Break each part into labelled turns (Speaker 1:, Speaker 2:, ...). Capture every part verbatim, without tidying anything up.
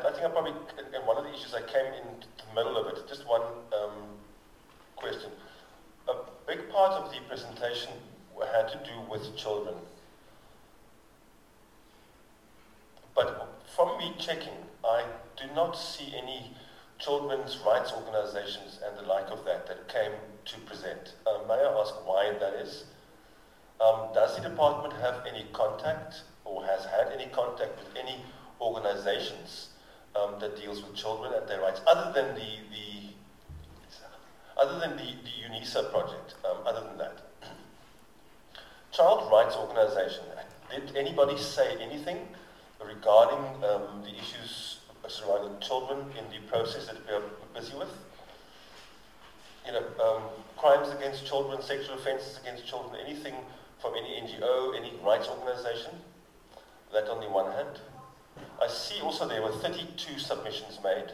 Speaker 1: I think I probably, in one of the issues, I came in the middle of it. Just one um, question. A big part of the presentation had to do with children. But from me checking, I do not see any children's rights organizations and the like of that that came to present. Um, may I ask why that is? Um, does the department have any contact or has had any contact with any organizations um, that deals with children and their rights, other than the, the other than the, the UNISA project, um, other than that? Child rights organization, did anybody say anything regarding um, the issues surrounding children in the process that we are busy with? You know, um, crimes against children, sexual offences against children, anything from any N G O, any rights organization? That on the one hand. I see also there were thirty-two submissions made.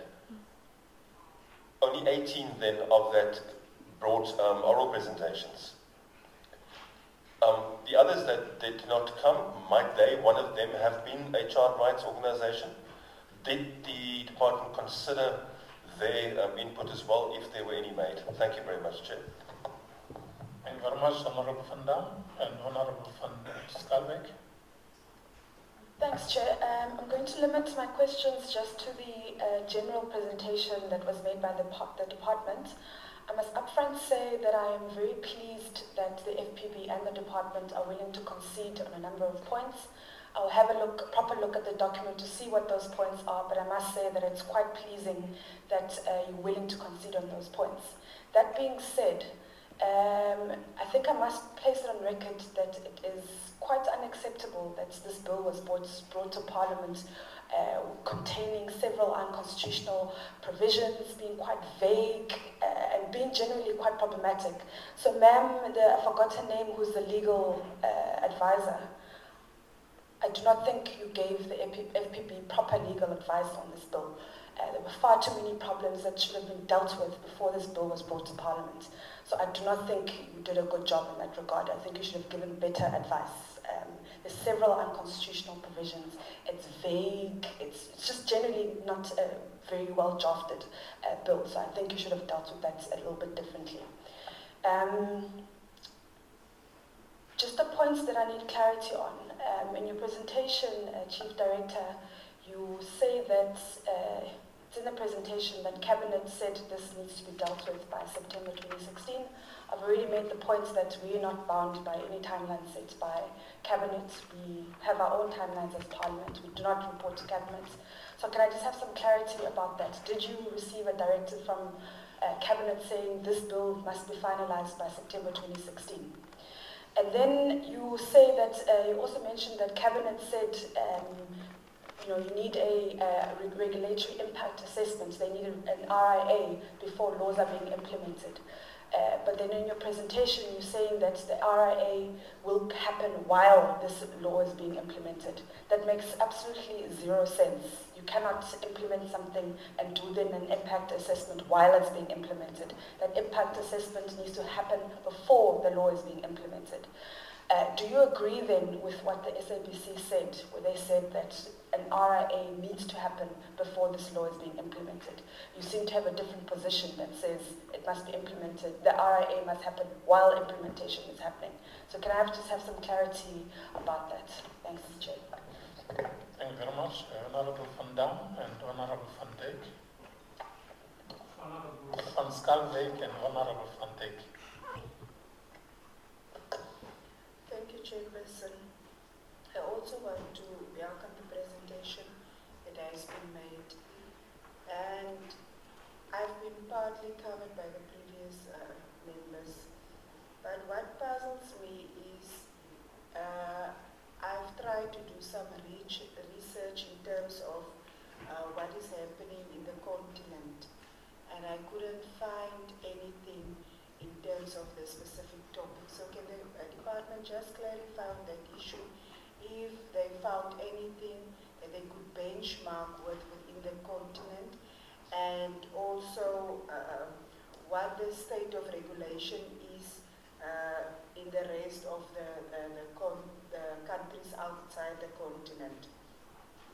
Speaker 1: Only eighteen then of that brought um, oral presentations. Um, the others that did not come, might they, one of them, have been a child rights organization? Did the department consider their um, input as well, if there were any made? Thank you very much, Chair.
Speaker 2: Thank you very much, Honourable Van Dam and Honourable Van Schalkwyk.
Speaker 3: Thanks, Chair. Um, I'm going to limit my questions just to the uh, general presentation that was made by the, the department. I must upfront say that I am very pleased that the F P B and the department are willing to concede on a number of points. I'll have a look, proper look at the document to see what those points are, but I must say that it's quite pleasing that uh, you're willing to concede on those points. That being said, um, I think I must place it on record that it is quite unacceptable that this bill was brought, brought to Parliament uh, containing several unconstitutional provisions, being quite vague, uh, and being generally quite problematic. So, ma'am, I forgot her name, who's the legal uh, advisor. I do not think you gave the F P B proper legal advice on this bill. Uh, there were far too many problems that should have been dealt with before this bill was brought to Parliament. So I do not think you did a good job in that regard. I think you should have given better advice. Um, there's several unconstitutional provisions. It's vague. It's, it's just generally not a very well drafted uh, bill. So I think you should have dealt with that a little bit differently. Um, just the points that I need clarity on. Um, in your presentation, uh, Chief Director, you say that uh, it's in the presentation that Cabinet said this needs to be dealt with by September twenty sixteen. I've already made the points that we are not bound by any timeline set by Cabinet. We have our own timelines as Parliament. We do not report to Cabinet. So can I just have some clarity about that? Did you receive a directive from uh, Cabinet saying this bill must be finalized by September twenty sixteen? And then you say that, uh, you also mentioned that Cabinet said, um, you know, you need a uh, regulatory impact assessment. They need an R I A before laws are being implemented. Uh, but then in your presentation, you're saying that the R I A will happen while this law is being implemented. That makes absolutely zero sense. You cannot implement something and do then an impact assessment while it's being implemented. That impact assessment needs to happen before the law is being implemented. Uh, do you agree then with what the S A B C said, where they said that an R I A needs to happen before this law is being implemented? You seem to have a different position that says it must be implemented, the R I A must happen while implementation is happening. So can I have just have some clarity about that? Thanks, Chair.
Speaker 2: Thank you very much. Honourable Van Dam and Honourable Van Dijk. Honourable Van Schalkwyk and Honourable Van Dijk.
Speaker 3: Thank you, Chairperson. I also want to welcome the presentation that has been made. And I've been partly covered by the previous uh, members. But what puzzles me is uh, I've tried to do some research in terms of uh, what is happening in the continent. And I couldn't find anything in terms of the specific topic. So can the uh, department just clarify on that issue, if they found anything that they could benchmark with within the continent, and also uh, what the state of regulation is uh, in the rest of the, uh, the, con the countries outside the continent.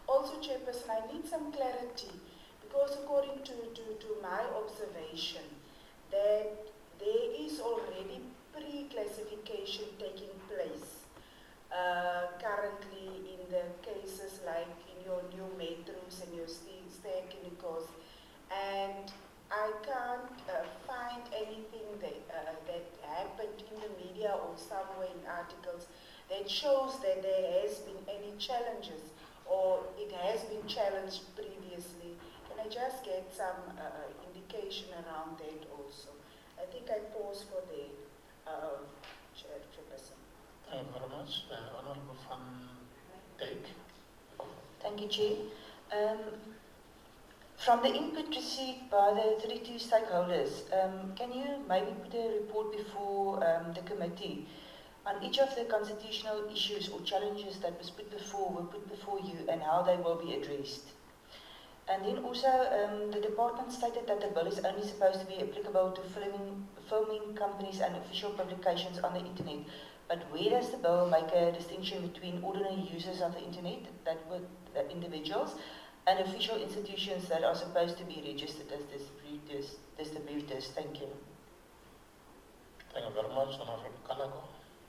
Speaker 4: Also, Chairperson, I need some clarity because according to, to, to my observation, that there is already pre-classification taking place uh, currently in the cases like in your new metros and your stair clinicals, and I can't uh, find anything that, uh, that happened in the media or somewhere in articles that shows that there has been any challenges or it has been challenged previously. Can I just get some uh, indication around that also? I think I pause for the uh, Chair, Chairperson.
Speaker 2: Thank you very much. Uh, Honorable Van Dijk.
Speaker 5: Thank you, Chair. Um, from the input received by the thirty-two stakeholders, um, can you maybe put a report before um, the committee on each of the constitutional issues or challenges that was put before, were put before you and how they will be addressed? And then also, um, the department stated that the bill is only supposed to be applicable to filming, filming companies and official publications on the internet. But where does the bill make a distinction between ordinary users of the internet, that were uh, individuals, and official institutions that are supposed to be registered as distributors? distributors? Thank you.
Speaker 2: Thank you very much, Honorable Kalago.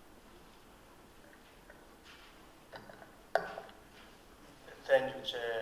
Speaker 1: Thank you, Chair.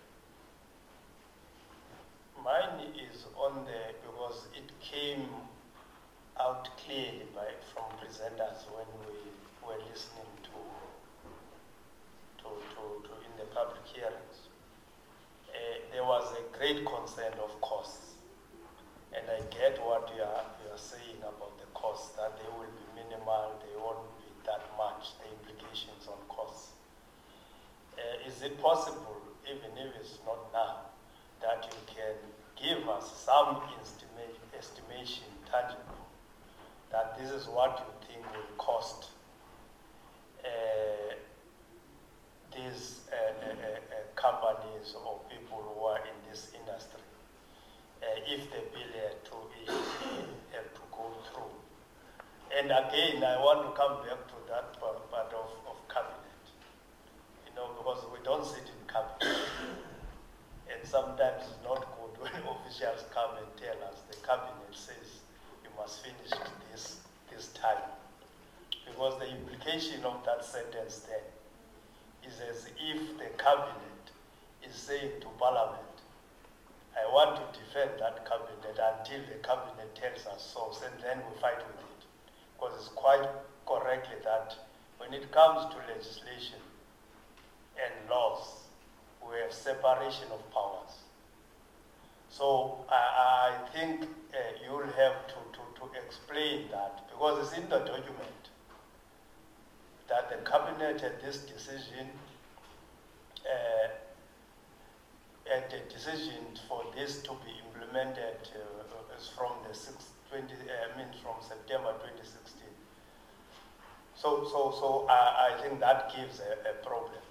Speaker 1: Mine is on there because it came out clearly by, from presenters when we were listening to, to, to, to in the public hearings. Uh, there was a great concern of costs, and I get what you are, you are saying about the costs, that they will be minimal, they won't be that much, the implications on costs. Uh, is it possible, even if it's not now, that you can give us some estimate, estimation tangible, that this is what you think will cost uh, these uh, uh, uh, companies or people who are in this industry, uh, if the bill had to, have to go through. And again, I want to come back to that part, part of, of cabinet, you know, because we don't sit in cabinet. And sometimes it's not good when officials come and tell us the cabinet says you must finish this this time. Because the implication of that sentence there is as if the cabinet is saying to Parliament, I want to defend that cabinet until the cabinet tells us so, and then we fight with it. Because it's quite correctly that when it comes to legislation and laws, we have separation of powers. So I, I think uh, you'll have to, to, to explain that, because it's in the document that the cabinet had this decision, uh, and the decision for this to be implemented uh, is from the sixth, twenty, uh, I mean from September twenty sixteen. So, so, so I, I think that gives a, a problem.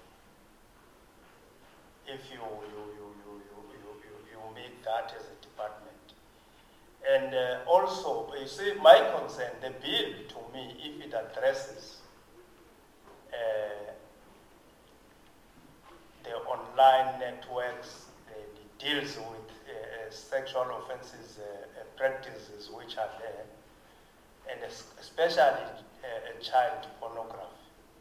Speaker 1: If you, you, you, you, you, you, you make that as a department. And uh, also, you see, my concern, the bill to me, if it addresses uh, the online networks, uh, it deals with uh, sexual offenses, uh, uh, practices which are there, and especially uh, child pornography.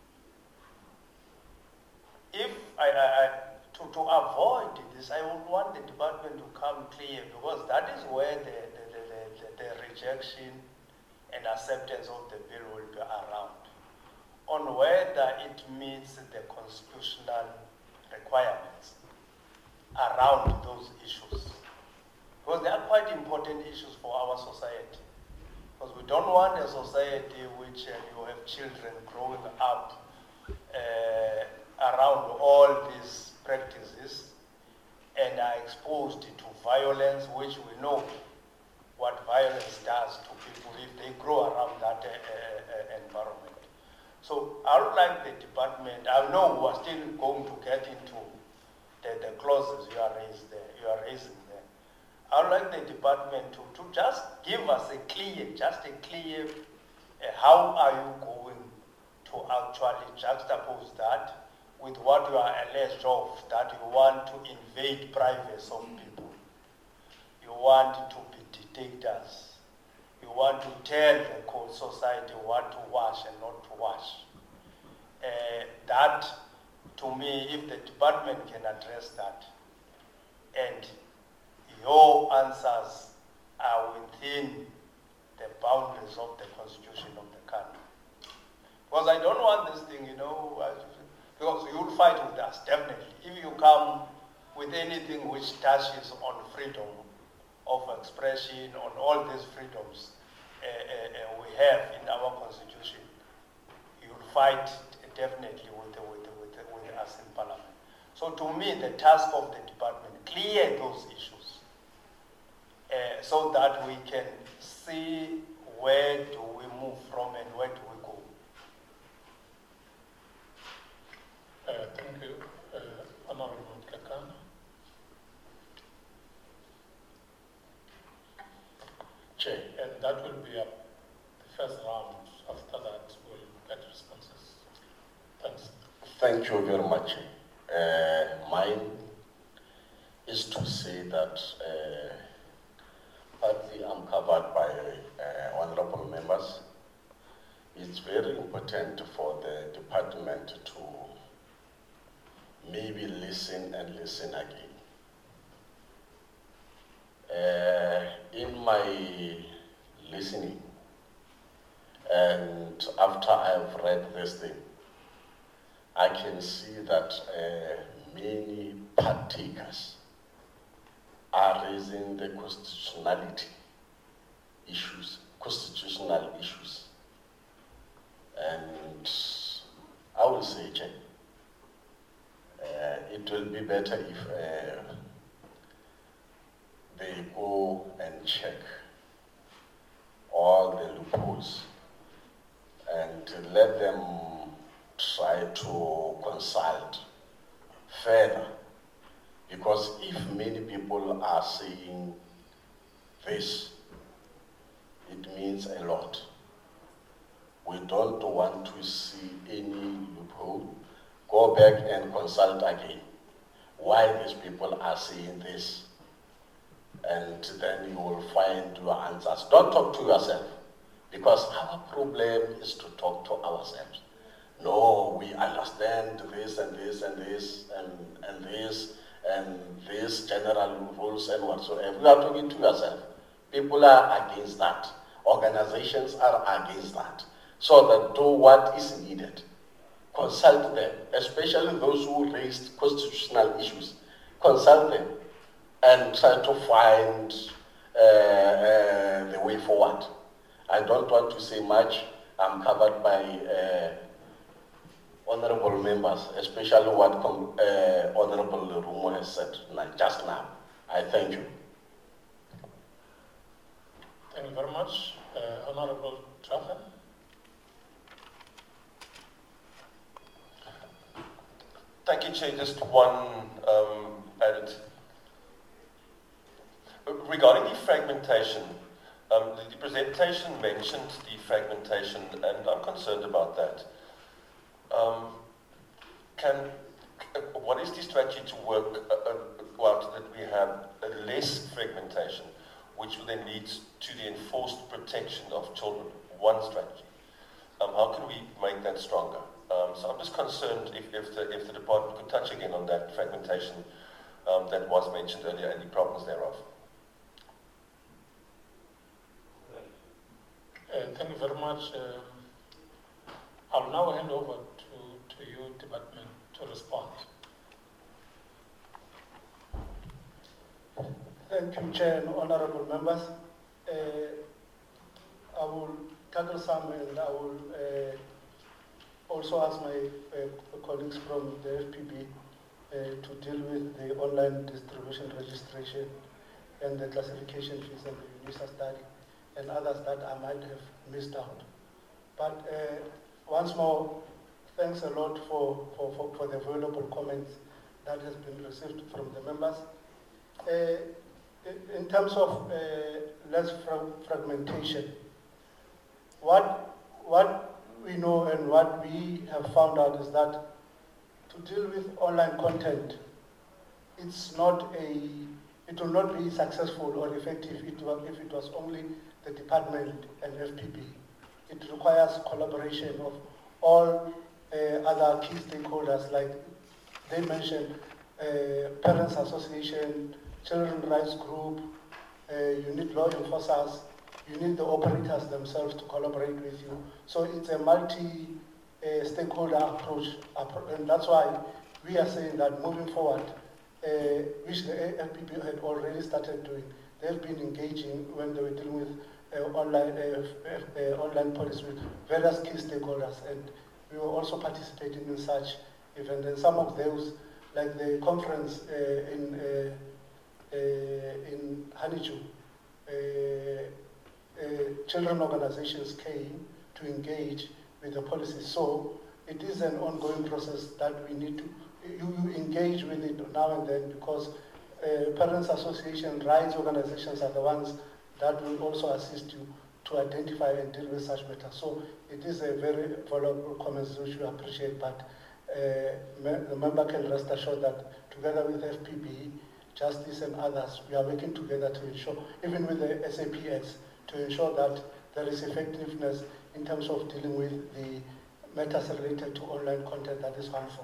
Speaker 1: If I, I, I To, to avoid this, I would want the department to come clear, because that is where the, the, the, the, the rejection and acceptance of the bill will be around, on whether it meets the constitutional requirements around those issues. Because they are quite important issues for our society. Because we don't want a society which uh, you have children growing up uh, around all these practices and are exposed to violence, which we know what violence does to people if they grow around that uh, uh, environment. So I would like the department, I know we are still going to get into the, the clauses you are, raised there, you are raising there. I would like the department to, to just give us a clear, just a clear, uh, how are you going to actually juxtapose that
Speaker 6: with what you are alleged of, that you want to invade privacy of people. You want to be dictators. You want to tell the whole society what to wash and not to wash. Uh, that, to me, if the department can address that, and your answers are within the boundaries of the constitution of the country. Because I don't want this thing, you know, because you'll fight with us, definitely. If you come with anything which touches on freedom of expression, on all these freedoms uh, uh, uh, we have in our constitution, you'll fight definitely with, with, with, with us in parliament. So to me, the task of the department, clear those issues uh, so that we can see where do we move from and where do we go.
Speaker 2: Uh, thank you, uh, Honorable Kakana.
Speaker 7: Chair.
Speaker 2: And that will be up the first round. After that, we'll get responses. Thanks.
Speaker 7: Thank you very much. Uh, mine is to say that uh, partly I'm covered by uh, honorable members. It's very important for the department to maybe listen and listen again. Uh, in my listening, and after I've read this thing, I can see that uh, many partakers are raising the constitutionality issues, constitutional issues. And I will say, Chair, uh, it will be better if uh, they go and check all the loopholes and let them try to consult further. Because if many people are saying this, it means a lot. We don't want to see any loophole. Go back and consult again why these people are saying this. And then you will find your answers. Don't talk to yourself, because our problem is to talk to ourselves. No, we understand this and this and this and, and this and this general rules and whatsoever. You are talking to yourself. People are against that. Organizations are against that. So that do what is needed. Consult them, especially those who raised constitutional issues. Consult them and try to find uh, uh, the way forward. I don't want to say much. I'm covered by uh, honorable members, especially what com uh, Honorable Rumo has said just now. I thank you.
Speaker 2: Thank you very much. Uh, Honorable Trahan.
Speaker 1: Thank you, Chair. Just one um, added. Regarding the fragmentation, um, the, the presentation mentioned the fragmentation, and I'm concerned about that. Um, can uh, what is the strategy to work uh, uh, out that we have a less fragmentation, which will then lead to the enforced protection of children? One strategy. Um, how can we make that stronger? Um, so I'm just concerned if, if, the, if the department could touch again on that fragmentation um, that was mentioned earlier and the problems thereof.
Speaker 2: Uh, thank you very much. Um, I'll now hand over to, to you, department, to respond.
Speaker 8: Thank you, Chair and honorable members. Uh, I will tackle some and I will uh, also ask my uh, colleagues from the F P B uh, to deal with the online distribution registration and the classification fees and the UNISA study and others that I might have missed out. But uh, once more, thanks a lot for, for, for, for the valuable comments that has been received from the members. Uh, in terms of uh, less fra fragmentation, what, what we know and what we have found out is that to to deal with online content, it's not a, it will not be successful or effective if it was, if it was only the department and F P B. It requires collaboration of all uh, other key stakeholders, like they mentioned, uh, Parents Association, Children's Rights Group, uh, you need law enforcers, you need the operators themselves to collaborate with you. So it's a multi uh, stakeholder approach, and that's why we are saying that moving forward, uh, which the F P B had already started doing, they've been engaging when they were dealing with uh, online, uh, uh, online policy with various key stakeholders, and we were also participating in such events. And some of those, like the conference uh, in uh, uh, in Haniju, uh, uh, children organizations came to engage with the policy. So it is an ongoing process that we need to, you, you engage with it now and then, because uh, Parents Association, rights organizations are the ones that will also assist you to identify and deal with such matters. So it is a very valuable comment which we appreciate, but uh, the member can rest assured that together with F P B, Justice and others, we are working together to ensure, even with the S A P S, to ensure that there is effectiveness in terms of dealing with the matters related to online content that is harmful.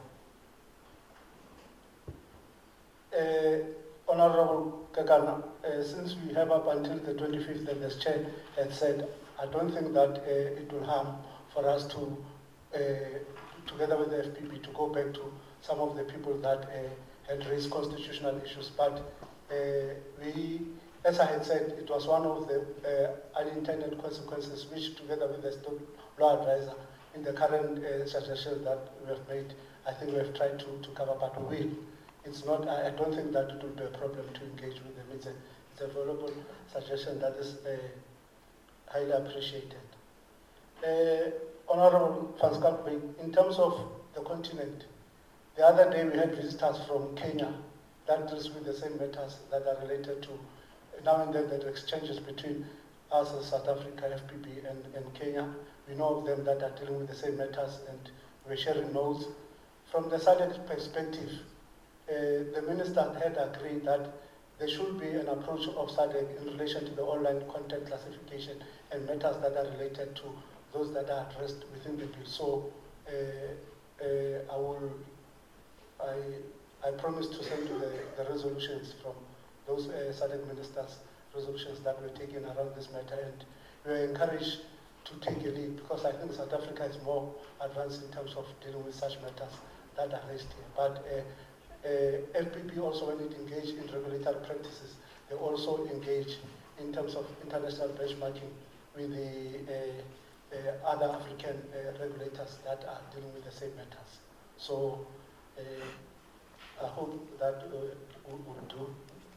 Speaker 8: Uh, Honorable Kekana, uh, since we have up until the twenty-fifth, and as Chair had said, I don't think that uh, it will harm for us to, uh, together with the F P B, to go back to some of the people that uh, had raised constitutional issues. But uh, we, as I had said, it was one of the uh, unintended consequences which, together with the state law advisor, in the current uh, suggestion that we have made, I think we have tried to, to cover, but we will. It's not, I, I don't think that it will be a problem to engage with them. It's a, it's a valuable suggestion that is uh, highly appreciated. Uh, Honorable Fanskapwe, in terms of the continent, the other day we had visitors from Kenya that deals with the same matters that are related to, now and then, the exchanges between us as South Africa, F P B, and, and Kenya. We know of them that are dealing with the same matters, and we're sharing notes. From the S A D C perspective, uh, the minister had agreed that there should be an approach of S A D C in relation to the online content classification and matters that are related to those that are addressed within the bill. So uh, uh, I will, I, I promise to send you the, the resolutions from those uh, S A D C ministers' resolutions that were taken around this matter, and we are encouraged to take a lead, because I think South Africa is more advanced in terms of dealing with such matters that are raised here. But uh, uh, F P B also, when it engaged in regulatory practices, they also engage in terms of international benchmarking with the uh, uh, other African uh, regulators that are dealing with the same matters. So uh, I hope that uh, will, will do.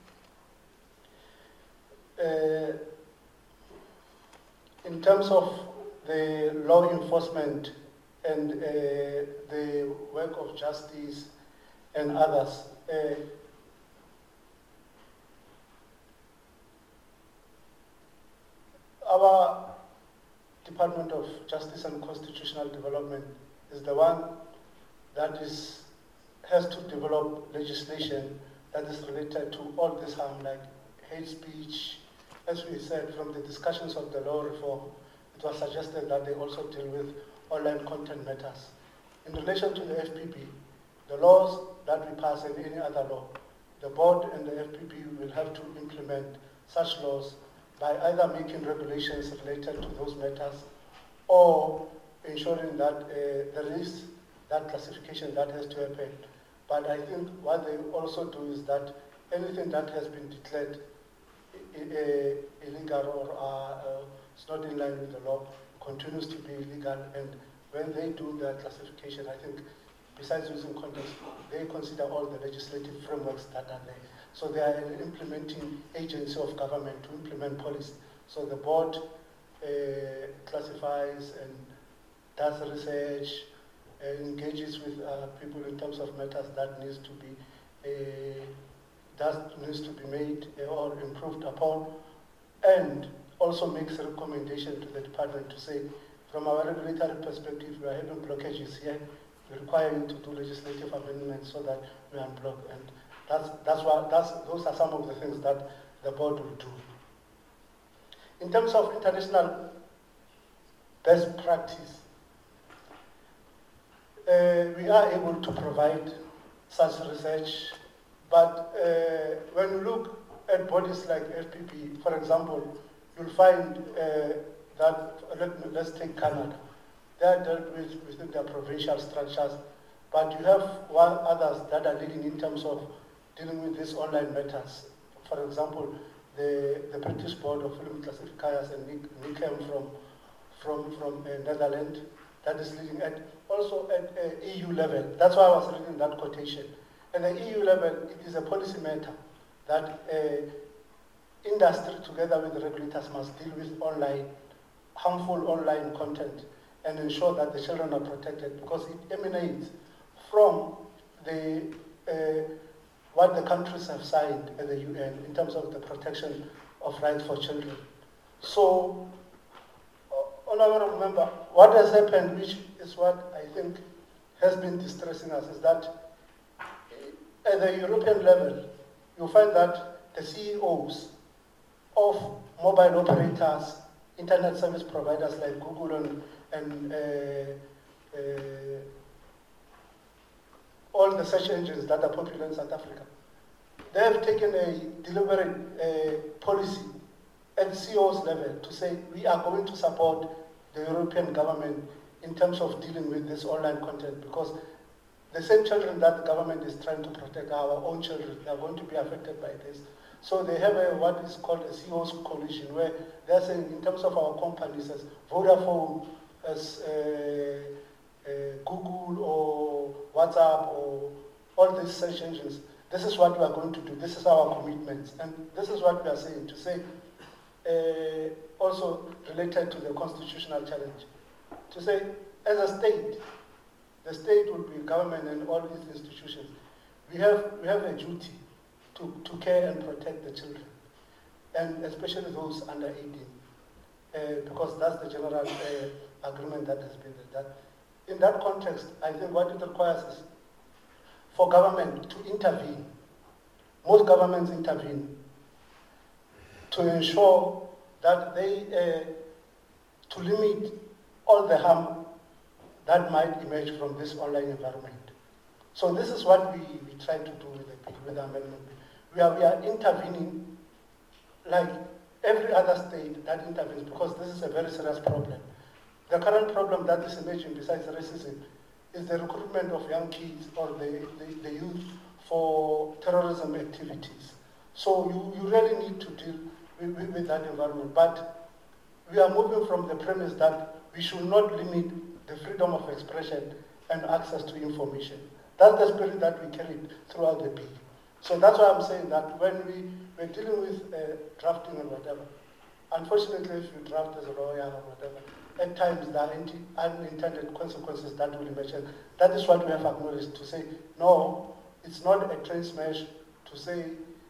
Speaker 8: Uh, in terms of the law enforcement and uh, the work of justice and others, uh, our Department of Justice and Constitutional Development is the one that is has to develop legislation that is related to all this harm, like hate speech. As we said, from the discussions of the law reform, it was suggested that they also deal with online content matters. In relation to the F P B, the laws that we pass and any other law, the board and the F P B will have to implement such laws by either making regulations related to those matters or ensuring that uh, there is that classification that has to happen. But I think what they also do is that anything that has been declared illegal or uh, uh, it's not in line with the law continues to be illegal, and when they do their classification, I think besides using context, they consider all the legislative frameworks that are there. So they are an implementing agency of government to implement policy. So the board uh, classifies and does research, uh, engages with uh, people in terms of matters that needs to be uh, that needs to be made or improved upon, and also makes a recommendation to the department to say, from our regulatory perspective, we are having blockages here. we require you to do legislative amendments so that we unblock. And that's, that's why, that's, those are some of the things that the board will do. In terms of international best practice, uh, we are able to provide such research, but uh, when you look at bodies like F P P, for example, you'll find uh, that, let, let's take Canada. They are dealt with within their provincial structures, but you have one others that are leading in terms of dealing with these online matters. For example, the, the British Board of Film Classifiers and NICAM from, from, from uh, Netherlands, that is leading at, also at uh, E U level. That's why I was reading that quotation. At the E U level, it is a policy matter that uh, industry together with the regulators must deal with online, harmful online content and ensure that the children are protected, because it emanates from the uh, what the countries have signed at the U N in terms of the protection of rights for children. So, honorable member, what has happened, which is what I think has been distressing us, is that at the European level, you find that the C E Os of mobile operators, internet service providers like Google and, and uh, uh, all the search engines that are popular in South Africa, they have taken a deliberate uh, policy at C E Os level to say we are going to support the European government in terms of dealing with this online content, because the same children that the government is trying to protect are our own children. They are going to be affected by this. So they have a, what is called a C E Os coalition, where they're saying in terms of our companies as Vodafone, as uh, uh, Google or WhatsApp or all these search engines, this is what we are going to do. This is our commitments. And this is what we are saying, to say, uh, also related to the constitutional challenge, to say, as a state, the state will be government and all these institutions. We have, we have a duty to, to care and protect the children, and especially those under eighteen, uh, because that's the general uh, agreement that has been there. That in that context, I think what it requires is for government to intervene. Most governments intervene to ensure that they, uh, to limit all the harm that might emerge from this online environment. So this is what we, we try to do with the, with the amendment. We are, we are intervening like every other state that intervenes, because this is a very serious problem. The current problem that is emerging besides racism is the recruitment of young kids or the, the, the youth for terrorism activities. So you, you really need to deal with, with, with that environment. But we are moving from the premise that we should not limit the freedom of expression and access to information. That's the spirit that we carried throughout the bill. So that's why I'm saying that when we, we're dealing with uh, drafting and whatever, unfortunately if you draft as a lawyer or whatever, at times there are unintended consequences that will emerge. And that is what we have acknowledged, to say, no, it's not a train smash, to say,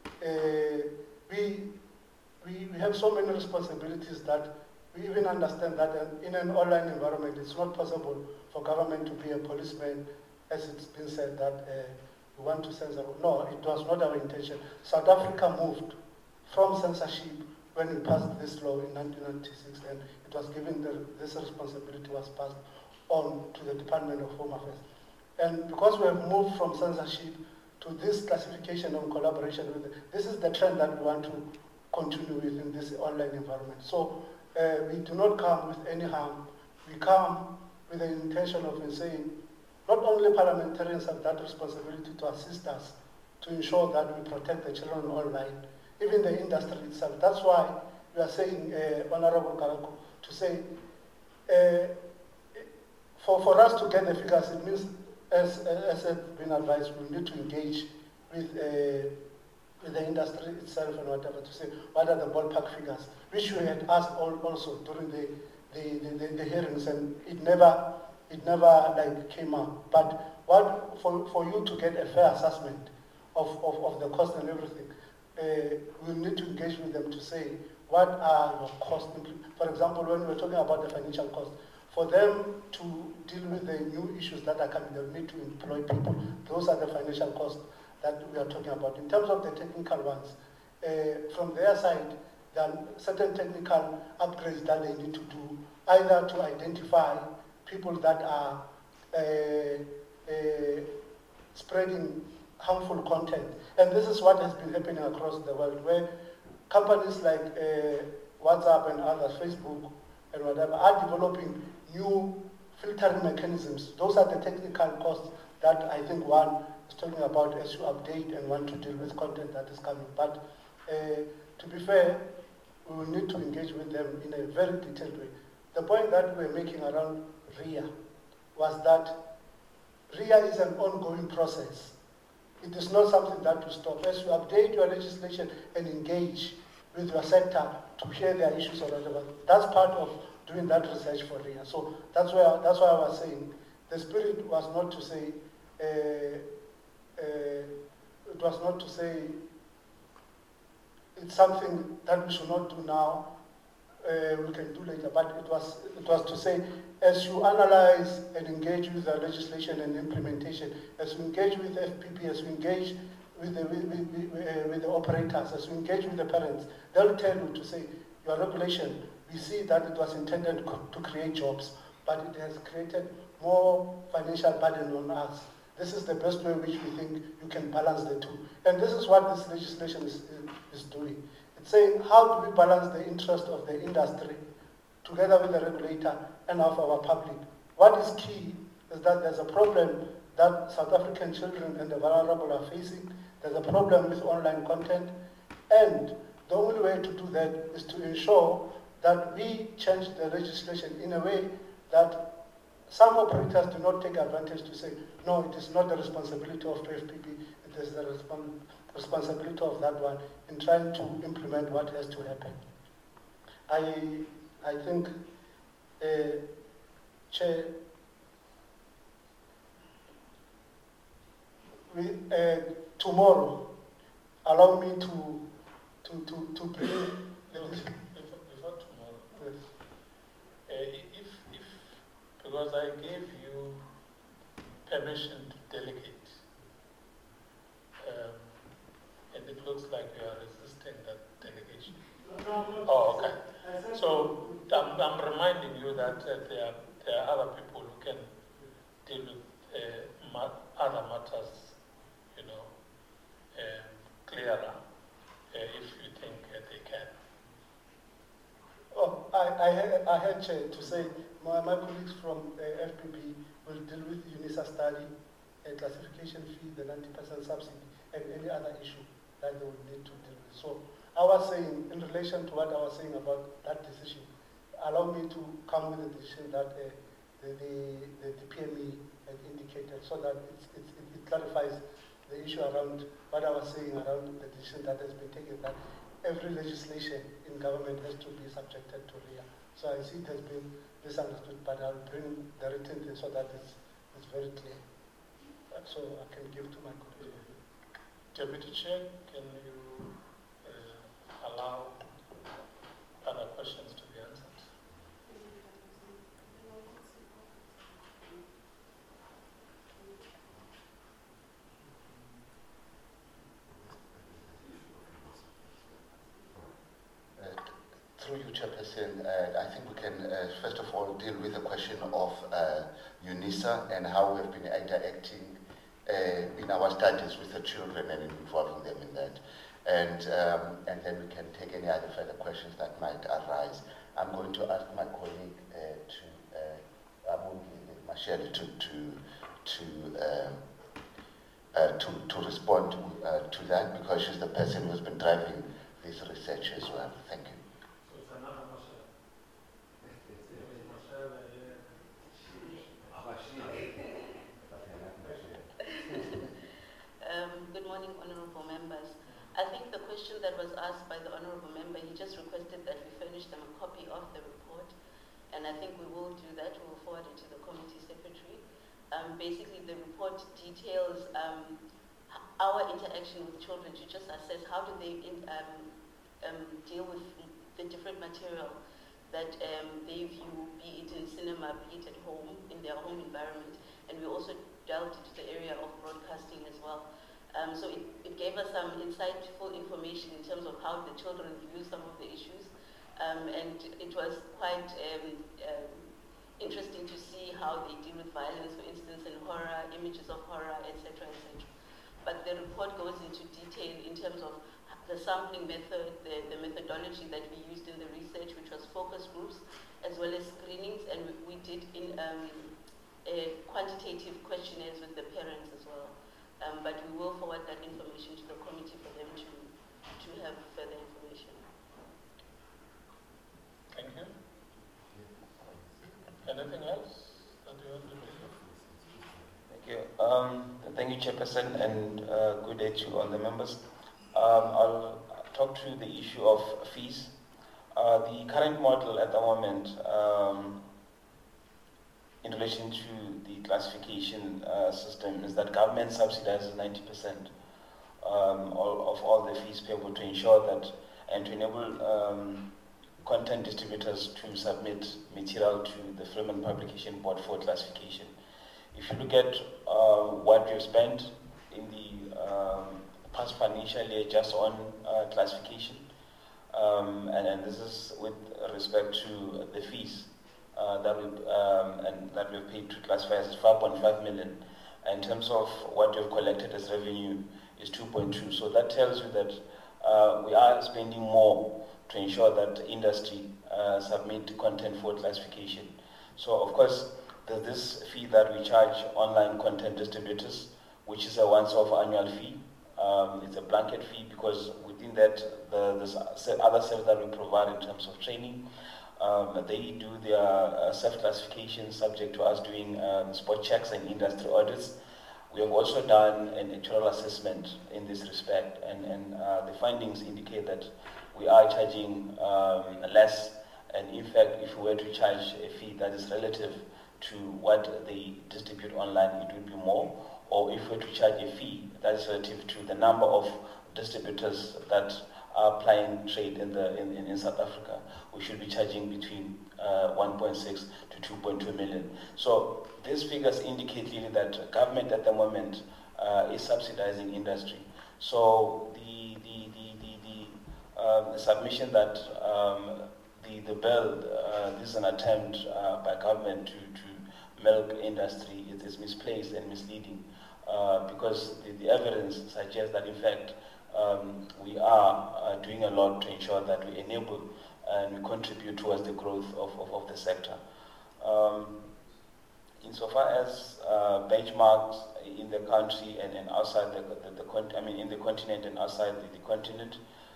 Speaker 8: uh, we, we, we have so many responsibilities that we even understand that in an online environment, it's not possible for government to be a policeman, as it's been said that uh, we want to censor. No, it was not our intention. South Africa moved from censorship when we passed this law in nineteen ninety-six, and it was given the, this responsibility was passed on to the Department of Home Affairs. And because we have moved from censorship to this classification and collaboration with it, this is the trend that we want to continue with in this online environment. So uh, we do not come with any harm. We come with the intention of saying, not only parliamentarians have that responsibility to assist us to ensure that we protect the children online, even the industry itself. That's why we are saying, uh, Honorable Karaku, to say, uh, for, for us to get the figures, it means, as, as has been advised, we need to engage with, uh, with the industry itself and whatever, to say what are the ballpark figures, which we had asked all, also during the, the, the, the, the hearings, and it never, it never like came up. But what, for, for you to get a fair assessment of, of, of the cost and everything, uh, we need to engage with them to say what are your costs. For example, when we're talking about the financial cost, For them to deal with the new issues that are coming, they need to employ people. Those are the financial costs that we are talking about. In terms of the technical ones, uh, from their side, there are certain technical upgrades that they need to do, either to identify people that are uh, uh, spreading harmful content. And this is what has been happening across the world, where companies like uh, WhatsApp and others, Facebook and whatever, are developing new filtering mechanisms. Those are the technical costs that I think one is talking about as you update and want to deal with content that is coming. But uh, to be fair, we will need to engage with them in a very detailed way. The point that we're making around R I A was that R I A is an ongoing process. It is not something that will stop. As you update your legislation and engage with your sector to hear their issues or whatever, that's part of doing that research for R I A. So that's why, that's why I was saying the spirit was not to say, uh, uh, it was not to say it's something that we should not do now, uh, we can do later, but it was, it was to say, as you analyze and engage with the legislation and implementation, as you engage with F P P, as you engage with the, with, with, with, uh, with the operators, as you engage with the parents, they'll tell you to say, your regulation, we see that it was intended to create jobs, but it has created more financial burden on us. This is the best way which we think you can balance the two. And this is what this legislation is, is doing. It's saying, how do we balance the interest of the industry together with the regulator and of our public? What is key is that there's a problem that South African children and the vulnerable are facing. There's a problem with online content. And the only way to do that is to ensure that we change the legislation in a way that some operators do not take advantage to say, no, it is not the responsibility of F P P, it is the respons responsibility of that one in trying to implement what has to happen. I, I think, uh, Chair, we, uh, tomorrow, allow me to, to, to, to bring...
Speaker 2: No, before, before tomorrow, yes. uh, if, if, because I gave you permission to delegate, um, and it looks like you are resisting that delegation. Oh, okay. So I'm, I'm reminding you that uh, there, are, there are other people who can deal with uh, ma other matters, you know, uh, clearer, uh, if you think uh, they can.
Speaker 8: Oh, I, I, had, I had Chair, to say my, my colleagues from uh, F P B will deal with UNISA study, uh, classification fee, the ninety percent subsidy, and any other issue that they will need to deal with. So I was saying, in relation to what I was saying about that decision, allow me to come with a decision that uh, the, the, the, the P M E had indicated, so that it's, it's, it clarifies the issue around what I was saying around the decision that has been taken, that every legislation in government has to be subjected to R I A. So I see it has been misunderstood, but I'll bring the written thing so that it's, it's very clear. Uh, so I can give to my colleague.
Speaker 2: Deputy Chair, can you uh, allow other questions to be answered?
Speaker 9: Through you, Chairperson, uh, I think we can uh, first of all deal with the question of uh, UNISA and how we've been interacting uh, in our studies with the children and involving them in that. And, um, and then we can take any other further questions that might arise. I'm going to ask my colleague uh, to, uh, Michelle, to, to, to, um, uh, to, to respond to, uh, to that, because she's the person who's been driving this research as well. Thank you.
Speaker 10: Um, good morning, honourable members. I think the question that was asked by the honourable member, he just requested that we furnish them a copy of the report, and I think we will do that. We will forward it to the committee secretary. Um, basically, the report details um, our interaction with children to just assess how do they in, um, um, deal with the different material that um, they view, be it in cinema, be it at home, in their home environment. And we also delved into the area of broadcasting as well. Um, so it, it gave us some insightful information in terms of how the children view some of the issues. Um, and it was quite um, um, interesting to see how they deal with violence, for instance, and horror, images of horror, et cetera, et cetera. But the report goes into detail in terms of the sampling method, the, the methodology that we used in the research, which was focus groups, as well as screenings, and we, we did in um, uh, quantitative questionnaires with the parents as well. Um, but we will forward that information to the committee for them to, to have further information.
Speaker 2: Thank you. Anything else that you want to do?
Speaker 11: Thank you. Um, thank you, Chairperson, and uh, good day to all the members. Um, I'll talk to the issue of fees. Uh, the current model at the moment, um, in relation to the classification uh, system, is that government subsidizes ninety percent um, all, of all the fees payable to ensure that and to enable um, content distributors to submit material to the Film and Publication Board for classification. If you look at uh, what we've spent in the um, past financial year just on uh, classification, um, and, and this is with respect to the fees uh, that we um, and that we've paid to classifiers is five point five million. In terms of what we've collected as revenue is two point two. So that tells you that uh, we are spending more to ensure that industry uh, submit content for classification. So of course, there's this fee that we charge online content distributors, which is a once-off annual fee. Um, it's a blanket fee because within that, the, the other service that we provide in terms of training, um, they do their uh, self-classification subject to us doing um, spot checks and industry audits. We have also done an actuarial assessment in this respect, and, and uh, the findings indicate that we are charging um, less, and in fact, if we were to charge a fee that is relative to what they distribute online, it would be more. Or if we were to charge a fee that is relative to the number of distributors that are applying trade in the in, in, in South Africa, we should be charging between uh, one point six to two point two million. So these figures indicate clearly that government at the moment uh, is subsidizing industry. So the the the the, the, uh, the submission that um, the the bill uh, this is an attempt uh, by government to to milk industry, it is misplaced and misleading. Uh, because the, the evidence suggests that in fact um, we are uh, doing a lot to ensure that we enable and we contribute towards the growth of, of, of the sector. Um, insofar as uh, benchmarks in the country and, and outside the, the, the con I mean in the continent and outside the, the continent,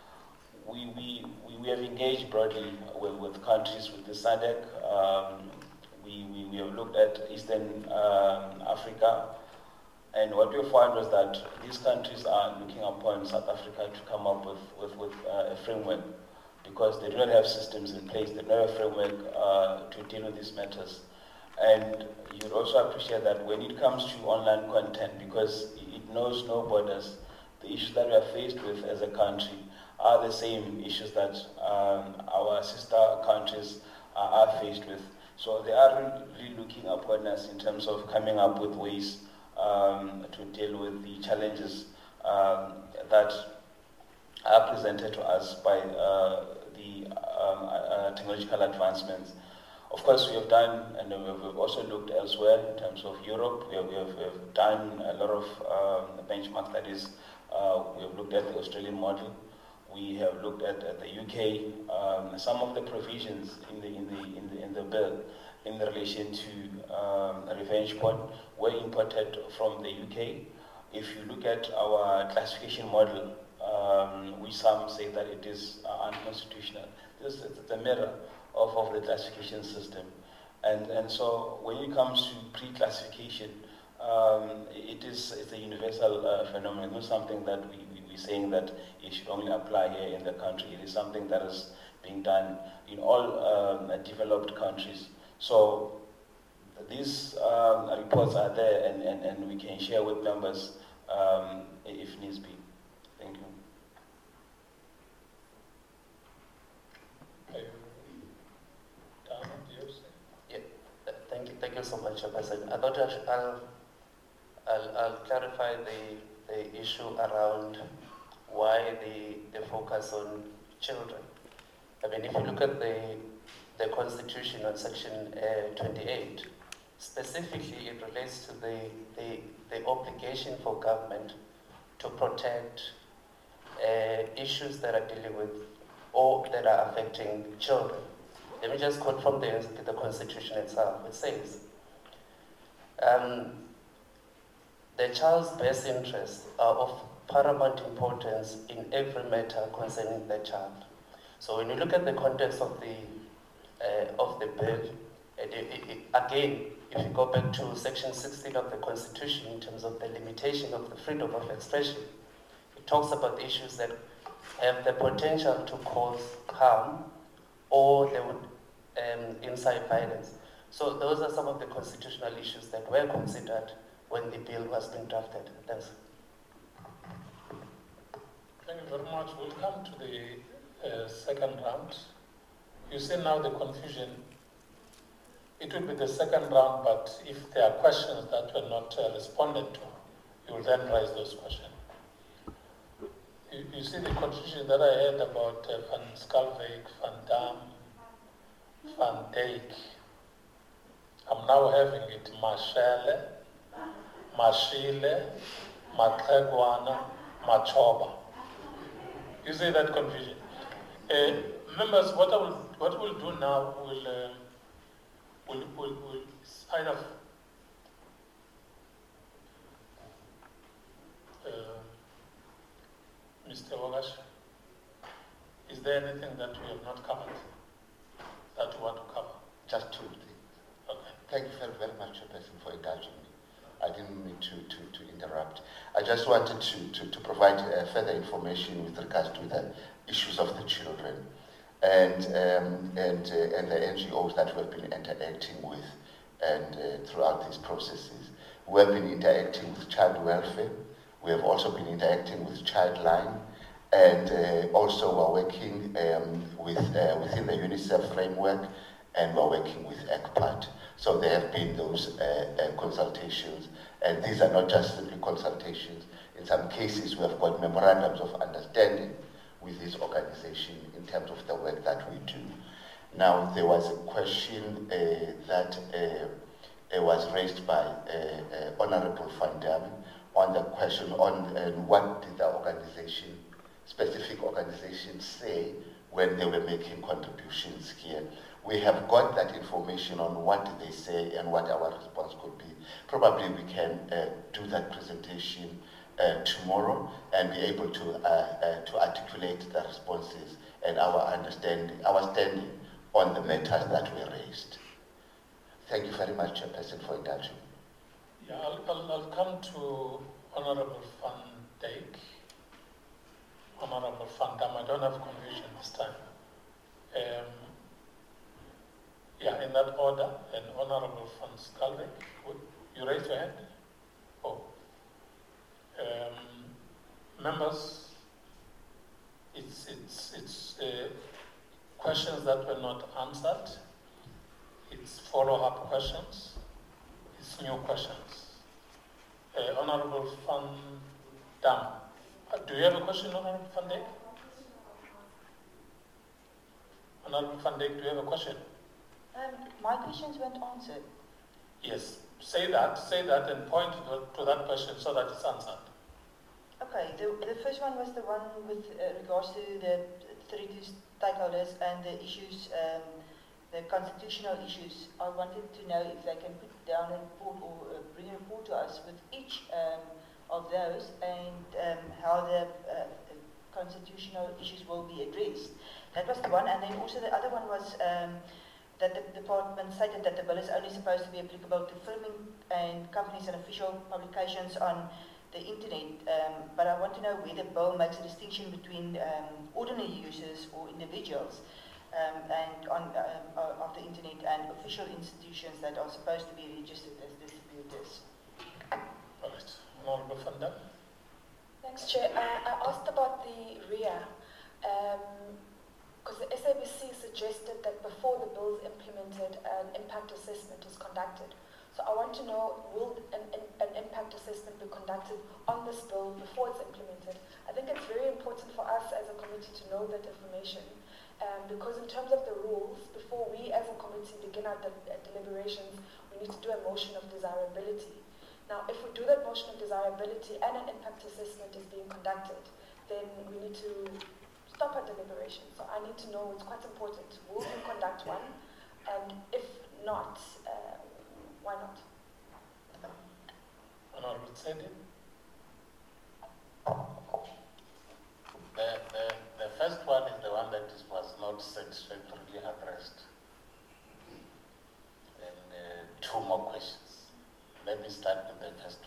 Speaker 11: we, we, we, we have engaged broadly with, with countries with the S A D C. Um, we, we, we have looked at Eastern um, Africa. And what we found was that these countries are looking upon South Africa to come up with, with, with uh, a framework because they do not have systems in place, they don't have a framework uh, to deal with these matters. And you'd also appreciate that when it comes to online content, because it knows no borders, the issues that we are faced with as a country are the same issues that um, our sister countries are, are faced with. So they are really looking upon us in terms of coming up with ways Um, to deal with the challenges um, that are presented to us by uh, the um, uh, technological advancements. Of course, we have done, and we've also looked elsewhere in terms of Europe. We have, we have, we have done a lot of um, benchmarks. That is, uh, we have looked at the Australian model. We have looked at, at the U K. Um, some of the provisions in the in the in the in the bill in relation to um, revenge porn were imported from the U K. If you look at our classification model, um, we some say that it is uh, unconstitutional. This is the mirror of, of the classification system. And, and so when it comes to pre-classification, um, it is it's a universal uh, phenomenon. It's not something that we, we, we're saying that it should only apply here in the country. It is something that is being done in all um, developed countries. So these um, reports are there, and, and, and we can share with members um, if needs be. Thank you.
Speaker 12: you so much, Chairperson. I thought I should, I'll, I'll, I'll clarify the, the issue around why the, the focus on children. I mean, if you look at the, the Constitution on Section uh, twenty-eight, specifically it relates to the, the, the obligation for government to protect uh, issues that are dealing with or that are affecting children. Let me just quote from the, the Constitution itself. It says, um, the child's best interests are of paramount importance in every matter concerning the child. So when you look at the context of the uh, of the bill, it, it, it, again, if you go back to Section sixteen of the Constitution in terms of the limitation of the freedom of expression, it talks about issues that have the potential to cause harm or they would um, incite violence. So those are some of the constitutional issues that were considered when the bill was being drafted. Thanks.
Speaker 2: Thank you very much. We'll come to the uh, second round. You see now the confusion. It will be the second round, but if there are questions that were not uh, responded to, you will then raise those questions. You, you see the confusion that I had about uh, Van Schalkwyk, Van Dam, Van Dijk. I'm now having it Mashele, Mashile, Matregwana, Machoba. You see that confusion? Uh, members, what I will what we'll do now will uh, will will will either uh, Mister Wagash, is there anything that we have not covered that we want to cover?
Speaker 9: Just two things.
Speaker 2: Okay.
Speaker 9: Thank you very, very much, Chairperson, for indulging me. I didn't mean to, to, to interrupt. I just wanted to, to, to provide uh, further information with regards to the issues of the children and, um, and, uh, and the N G Os that we have been interacting with and uh, throughout these processes. We have been interacting with child welfare. We have also been interacting with Childline, and uh, also we're working um, with, uh, within the UNICEF framework, and we're working with ECPAT. So there have been those uh, uh, consultations, and these are not just simply consultations. In some cases, we have got memorandums of understanding with this organization in terms of the work that we do. Now, there was a question uh, that uh, uh, was raised by uh, uh, Honorable Van Dam on the question on uh, what did the organization, specific organizations, say when they were making contributions here. We have got that information on what did they say and what our response could be. Probably we can uh, do that presentation uh, tomorrow and be able to uh, uh, to articulate the responses and our understanding, our standing on the matters that were raised. Thank you very much, Chairperson, for indulging.
Speaker 2: Yeah, I'll, I'll, I'll come to Honorable Van Dijk. Honorable Van Dam, I don't have confusion this time. Um, Yeah, in that order, and Honorable Van Schalkwyk, you raised your hand? Oh. Um, members, it's, it's, it's uh, questions that were not answered, it's follow-up questions, it's new questions. Uh, Honorable Van Dam, uh, do you have a question, Honorable Van Dijk? Honorable Van Dijk, do you have a question?
Speaker 5: Um, my questions weren't answered.
Speaker 2: Yes, say that, say that and point to, the, to that question so that it's answered.
Speaker 5: Okay, the, the first one was the one with uh, regards to the thirty-two stakeholders and the issues, um, the constitutional issues. I wanted to know if they can put down a report or uh, bring a report to us with each um, of those and um, how the uh, constitutional issues will be addressed. That was the one, and then also the other one was um, that the department stated that the bill is only supposed to be applicable to filming and companies and official publications on the internet. Um, but I want to know whether the bill makes a distinction between um, ordinary users or individuals um, and on um, of the internet and official institutions that are supposed to be registered as distributors.
Speaker 2: All right. Honorable Van Dam.
Speaker 3: Thanks, Chair. Uh, I asked about the R I A. Um, Because the S A B C suggested that before the bill is implemented, an impact assessment is conducted. So I want to know, will an, an, an impact assessment be conducted on this bill before it's implemented? I think it's very important for us as a committee to know that information, um, because in terms of the rules, before we as a committee begin our de- uh, deliberations, we need to do a motion of desirability. Now, if we do that motion of desirability and an impact assessment is being conducted, then we need to stop our deliberation. So I need to know, it's quite important, will you conduct one? And if not, uh, why not?
Speaker 2: Honorable Tsedi. The, the, the first one is the one that is, was not satisfactorily addressed. Then uh, two more questions. Let me start with the first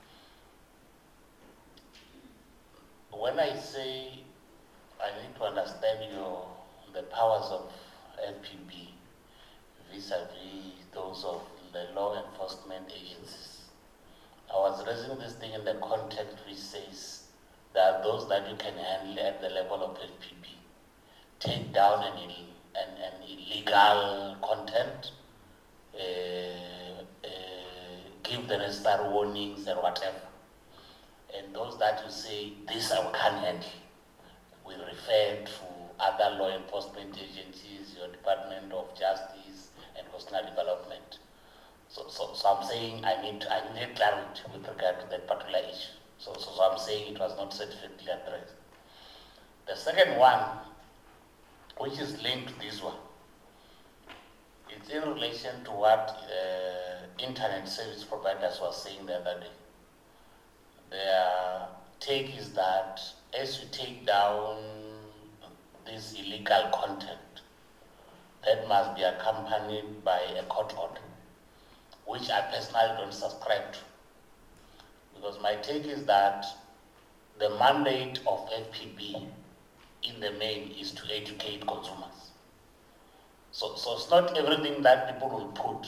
Speaker 2: one. When I say I need to understand your the powers of F P B vis-a-vis those of the law enforcement agencies, I was raising this thing in the context which says there are those that you can handle at the level of F P B. Take down an, Ill, an, an illegal content, uh, uh, give the necessary warnings and whatever. And those that you say, this I can't handle, we refer to other law enforcement agencies, your Department of Justice and Personal Development. So, so, so I'm saying I need I need clarity with regard to that particular issue. So, so, so I'm saying it was not satisfactorily addressed. The second one, which is linked to this one, it's in relation to what uh, internet service providers were saying the other day. Their take is that as you take down this illegal content, that must be accompanied by a court order, which I personally don't subscribe to. Because my take is that the mandate of F P B in the main is to educate consumers. So, so it's not everything that people will put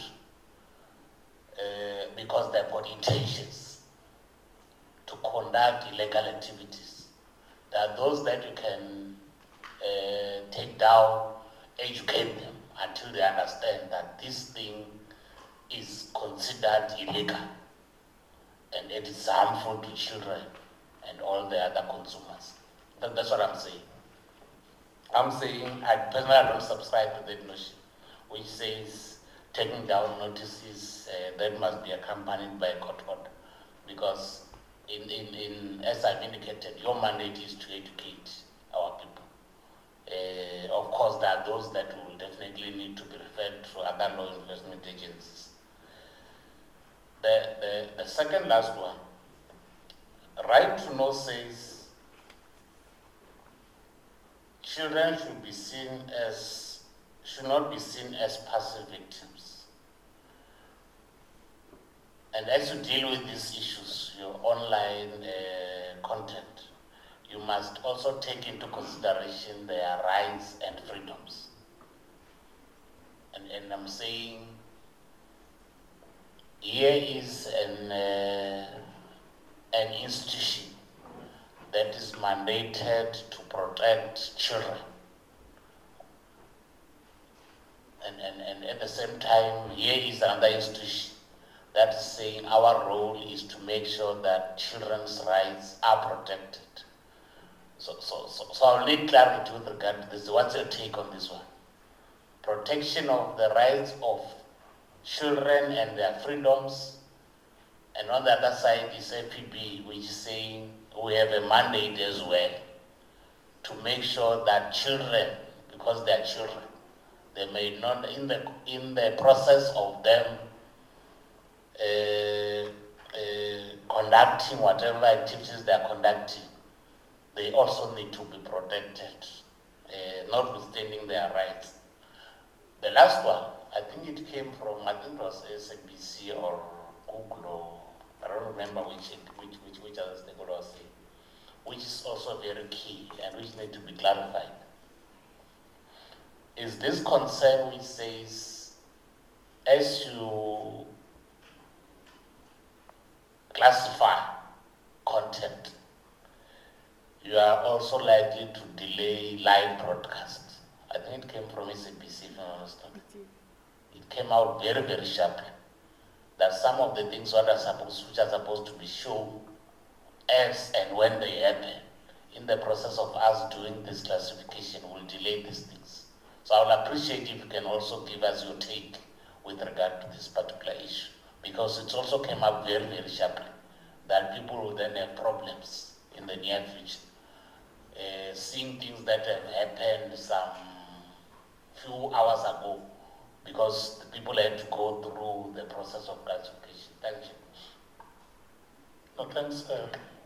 Speaker 2: uh, because they've got intentions to conduct illegal activities. There are those that you can uh, take down, educate them until they understand that this thing is considered illegal and it is harmful to children and all the other consumers. That, that's what I'm saying. I'm saying I personally don't subscribe to that notion, which says taking down notices uh, that must be accompanied by a court order, because in, in, in as I've indicated, your mandate is to educate our people. Uh, of course, there are those that will definitely need to be referred to other law enforcement agencies. The, the, the second last one, right to know says children should be seen as, should not be seen as passive victims. And as you deal with these issues, your online uh, content, you must also take into consideration their rights and freedoms. And, and I'm saying, here is an, uh, an institution that is mandated to protect children. And, and, and at the same time, here is another institution that is saying our role is to make sure that children's rights are protected. So, so, so, so I'll need clarity with regard to this. What's your take on this one? Protection of the rights of children and their freedoms, and on the other side is F P B, which is saying we have a mandate as well to make sure that children, because they are children, they may not, in the in the process of them uh, uh, conducting whatever activities they are conducting, they also need to be protected, uh, notwithstanding their rights. The last one, I think it came from, I think it was S A B C or Google, or I don't remember which which which, which other stakeholder was saying, which is also very key and which needs to be clarified. Is this concern which says, as you classify content, you are also likely to delay live broadcast. I think it came from S A B C, if I'm not mistaken. It came out very, very sharply
Speaker 13: that some of the things what are supposed, which are supposed to be shown as and when they happen, in the process of us doing this classification, will delay these things. So I will appreciate if you can also give us your take with regard to this particular issue, because it also came up very, very sharply that people will then have problems in the near future. Uh, seeing things that have happened some few hours ago, because the people had to go through the process of classification. Thank you.
Speaker 2: No, thanks, uh,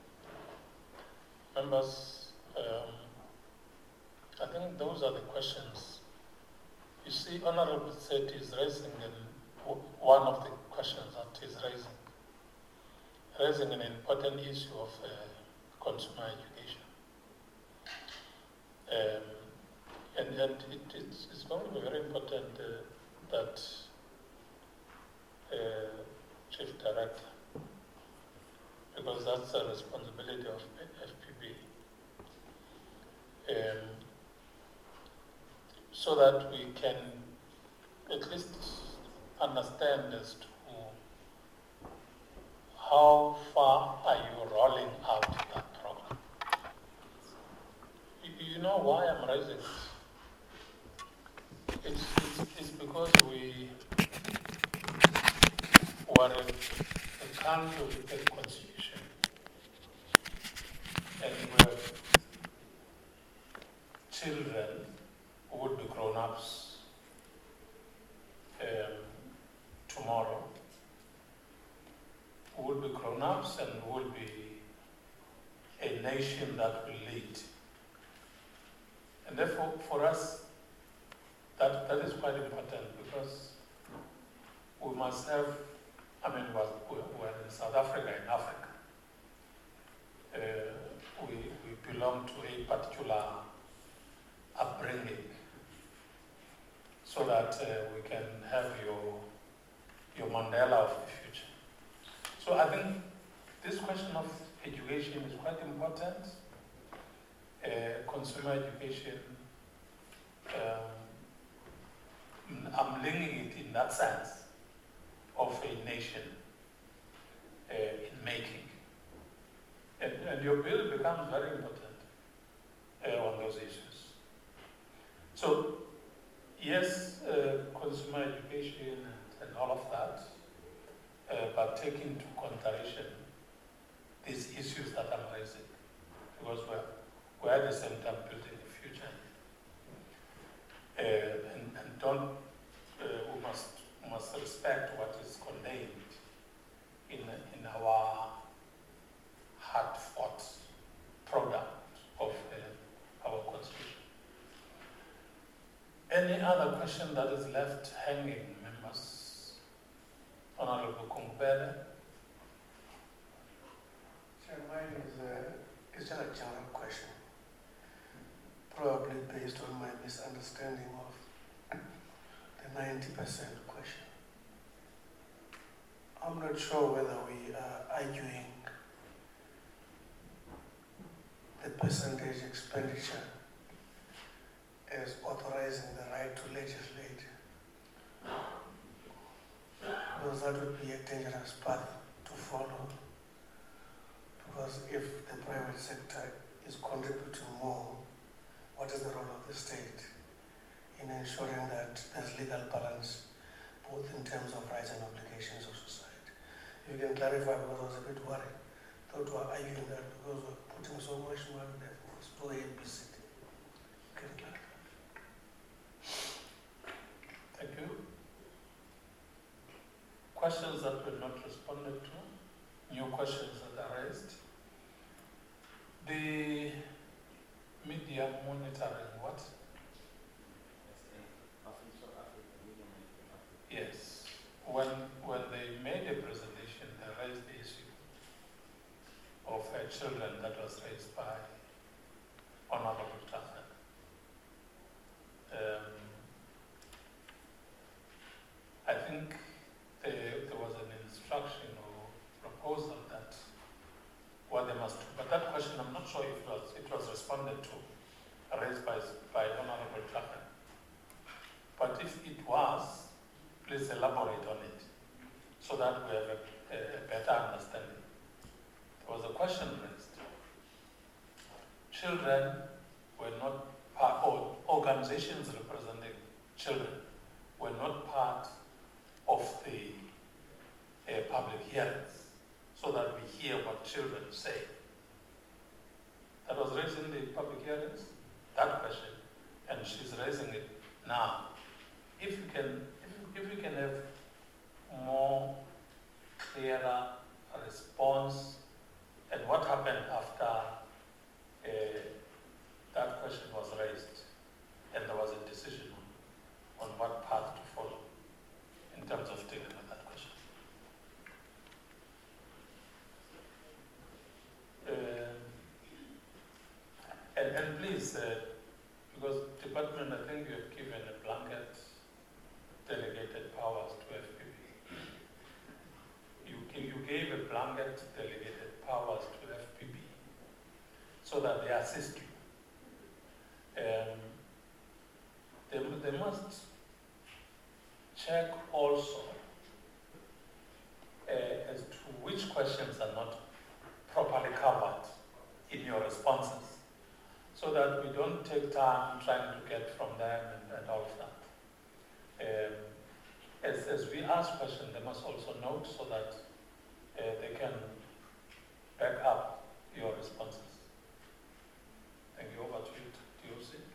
Speaker 2: members. Um, I think those are the questions. You see, Honorable Seth is raising an, one of the questions that he's raising, raising an important issue of uh, consumer education. Um, and and it, it's, it's going to be very important uh, that uh, Chief Director, because that's a responsibility of F P B, um, so that we can at least understand as to how far are you rolling out that program. You, you know why I'm raising this? It's, it's, it's because we were a, a country with a constitution, and we have children who would be grown-ups um, tomorrow, who will be grown-ups and who will be a nation that will lead. And therefore, for us, that, that is quite important, because we must have, I mean, we're, we're in South Africa, in Africa. Uh, we, we belong to a particular upbringing, so that uh, we can have your, your Mandela of the future. So I think this question of education is quite important. Uh, consumer education, um, I'm linking it in that sense of a nation uh, in making. And, and your bill becomes very important uh, on those issues. So, yes, uh, consumer education and, and all of that, uh, but take into consideration these issues that I'm raising, because we're, we're at the same time building the future. Uh, and, and don't, uh, we must, must respect what is contained in, in our hard-fought product of uh, our constitution. Any other question that is left hanging, members? Honorable Kumbele.
Speaker 8: Chair, mine is a, is just a general question, probably based on my misunderstanding of the ninety percent question. I'm not sure whether we are arguing the percentage expenditure as authorizing the right to legislate, because that would be a dangerous path to follow. Because if the private sector is contributing more, what is the role of the state in ensuring that there's legal balance, both in terms of rights and obligations of society? If you can clarify, because I was a bit worried. Thought we were arguing that because we're putting so much money there for A, B, C, D. Can you clarify?
Speaker 2: Thank you. Questions that were not responded to, new questions that are raised. The media monitoring, what? Yes. When, when they made a presentation, they raised the issue of uh, children that was raised by Honorable Tafan. Um, I think there, there was an instruction or proposal that what they must do. But that question, I'm not sure if it was, it was responded to, raised by, by Honorable Tafan. But if it was, please elaborate on it, so that we have a, a, a better understanding. There was a question raised. Children were not part, or organizations representing children were not part of the uh, public hearings, so that we hear what children say. That was raised in the public hearings, that question, and she's raising it now. If you can, if, if we can have more clearer response, and what happened after uh, that question was raised, and there was a decision on, on what path to follow in terms of dealing with that question. Uh, and, and please, uh, because department, I think you have given a blanket delegated powers to F P B. You, you gave a blanket delegated powers to F P B so that they assist you. Um, they, they must check also uh, as to which questions are not properly covered in your responses, so that we don't take time trying to get from them and, and all of that. Um, as, as we ask questions, they must also note so that uh, they can back up your responses. Thank you. Over to you, D O C.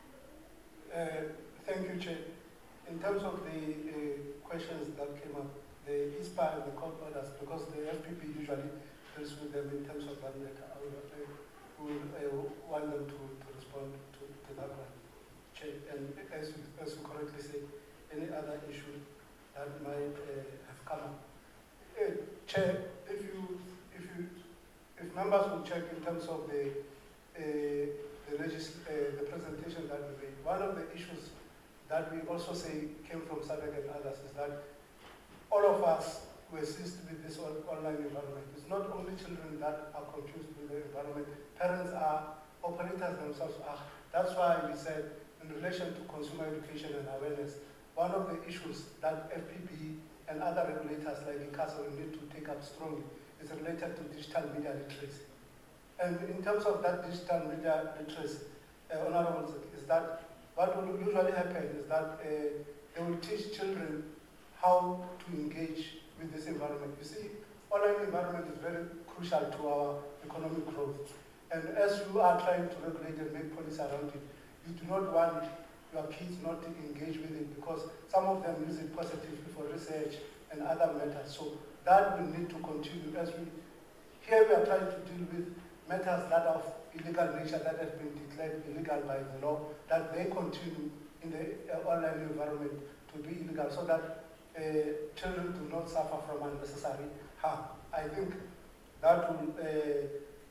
Speaker 8: Uh, thank you, Chair. In terms of the uh, questions that came up, the I S P A and the court orders, because the F P P usually deals with them in terms of that matter, I will, uh, will uh, want them to, to respond to, to that one, Chair. And as you, as you correctly say, any other issue that might uh, have come up. Uh, Chair, if you, if you, if members will check in terms of the uh, the, legis uh, the presentation that we made, one of the issues that we also say came from SADC and others is that all of us who assist with this online environment. It's not only children that are confused with the environment, parents are, operators themselves are. That's why we said in relation to consumer education and awareness, one of the issues that F P B and other regulators like ICASA will need to take up strongly is related to digital media literacy. And in terms of that digital media literacy, uh, Honorable, is that what will usually happen is that uh, they will teach children how to engage with this environment. You see, online environment is very crucial to our economic growth. And as you are trying to regulate and make policy around it, you do not want your kids not to engage with it because some of them use it positively for research and other matters. So that will need to continue as we, here we are trying to deal with matters that are of illegal nature that have been declared illegal by the law, that they continue in the uh, online environment to be illegal so that uh, children do not suffer from unnecessary harm. I think that will uh,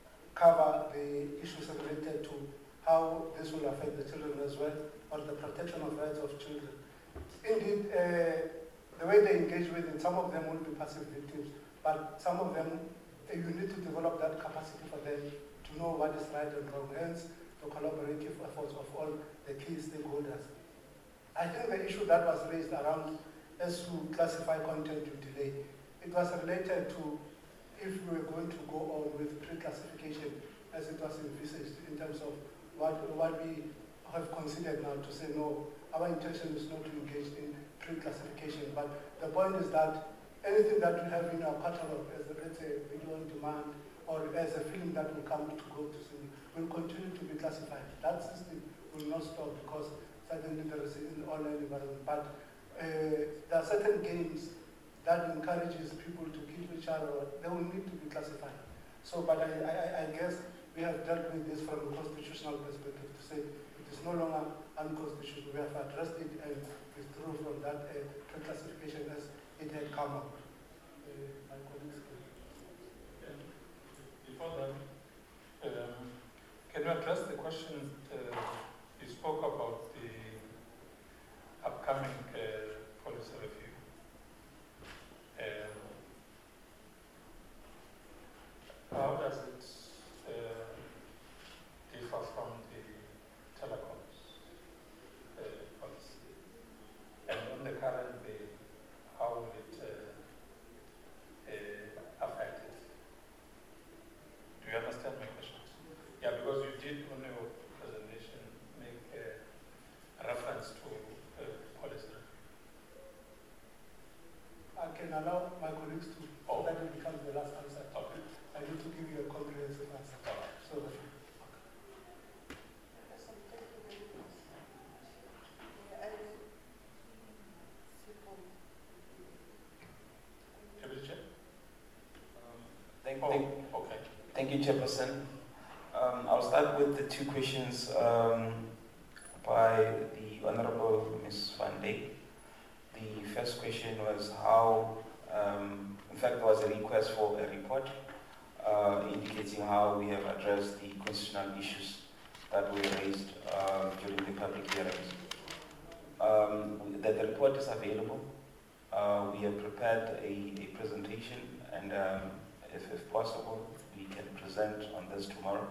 Speaker 8: cover the issues related to how this will affect the children as well, or the protection of rights of children. Indeed, uh, the way they engage with it, some of them will be passive victims, but some of them, uh, you need to develop that capacity for them to know what is right and wrong, hence the collaborative efforts of all the key stakeholders. I think the issue that was raised around as to classify content you delay, it was related to if we were going to go on with pre-classification as it was envisaged in terms of what, what we have considered now to say no, our intention is not to engage in pre-classification, but the point is that anything that we have in our catalog as a, let's say, video on demand or as a film that will come to go to cinema will continue to be classified. That system will not stop because certainly there is an online environment, but uh, there are certain games that encourages people to kill each other, they will need to be classified. So, but I, I, I guess we have dealt with this from a constitutional perspective to say it is no longer unconstitutional. We have addressed it and withdrew from that uh, pre-classification as it had come up. Uh, my colleagues
Speaker 2: can. Before that, um, can you address the question uh, you spoke about the upcoming uh, policy review? Um, how does it uh, differ from the telecoms uh, policy? And on the current bill, how will it uh,
Speaker 8: allow my colleagues to,
Speaker 2: Oh.
Speaker 8: so that it becomes the last answer.
Speaker 2: Okay.
Speaker 8: I need to give you a comprehensive answer. So that
Speaker 2: Deputy Chair?
Speaker 11: Thank,
Speaker 2: Oh,
Speaker 11: thank,
Speaker 2: okay.
Speaker 11: thank you, Chairperson. Um, I'll start with the two questions um, by the Honorable Miz Van Dijk. The first question was how, um, in fact, there was a request for a report uh, indicating how we have addressed the constitutional issues that were raised uh, during the public hearings. Um, the, the report is available. Uh, we have prepared a, a presentation, and um, if, if possible, we can present on this tomorrow.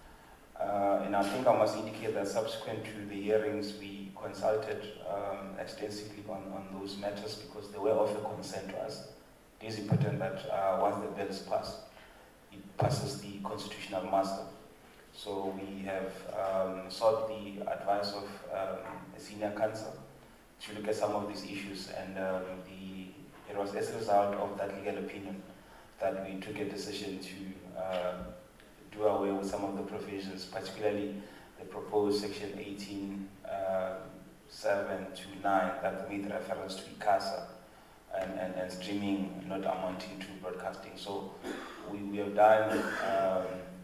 Speaker 11: Uh, and I think I must indicate that subsequent to the hearings, we consulted um, extensively on, on those matters because they were of a concern to us. It is important that uh, once the bill is passed, it passes the constitutional muster. So we have um, sought the advice of um, a senior counsel to look at some of these issues, and um, the, it was as a result of that legal opinion that we took a decision to uh, do away with some of the provisions, particularly the proposed section eighteen seven to nine that made reference to ICASA and, and, and streaming not amounting to broadcasting. So we, we have done um,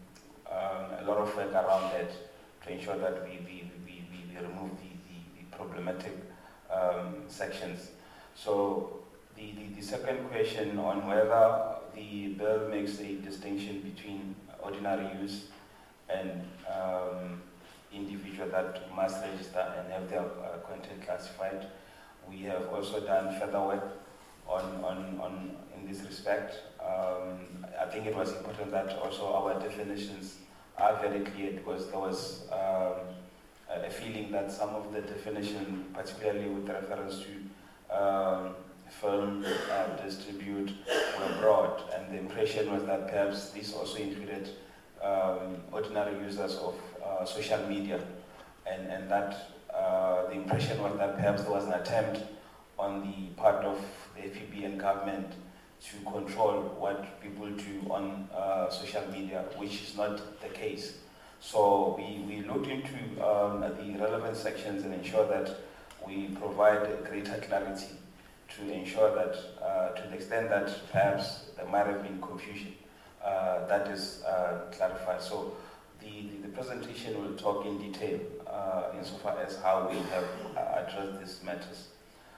Speaker 11: um, a lot of work around that to ensure that we, we, we, we, we remove the, the, the problematic um, sections. So the, the, the second question on whether the bill makes a distinction between ordinary use and um, individual that must register and have their uh, content classified. We have also done further work on, on, on in this respect. Um, I think it was important that also our definitions are very clear because there was um, a feeling that some of the definition, particularly with reference to um, film and distribute, were broad, and the impression was that perhaps this also included um, ordinary users of uh, social media, and, and that uh, the impression was that perhaps there was an attempt on the part of the F P B and government to control what people do on uh, social media, which is not the case. So we, we looked into um, the relevant sections and ensure that we provide greater clarity to ensure that, uh, to the extent that perhaps there might have been confusion, uh, that is uh, clarified. So the, the, the presentation will talk in detail uh, insofar as how we have uh, addressed these matters.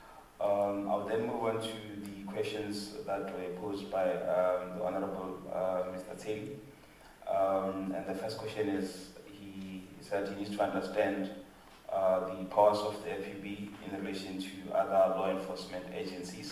Speaker 11: Um, I'll then move on to the questions that were posed by um, the Honorable uh, Mister Taylor. Um, and the first question is, he said he needs to understand uh, the powers of the F P B in relation to other law enforcement agencies.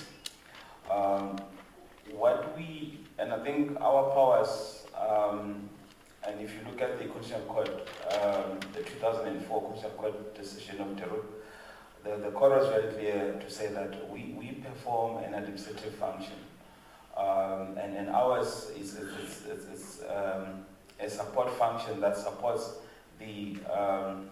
Speaker 11: Um, what we, and I think our powers, um, and if you look at the Constitutional Court, um, the two thousand four Constitutional Court decision of Teruk, the, the court was very clear to say that we, we perform an administrative function. Um, and, and ours is, is, is, is um, a support function that supports the um,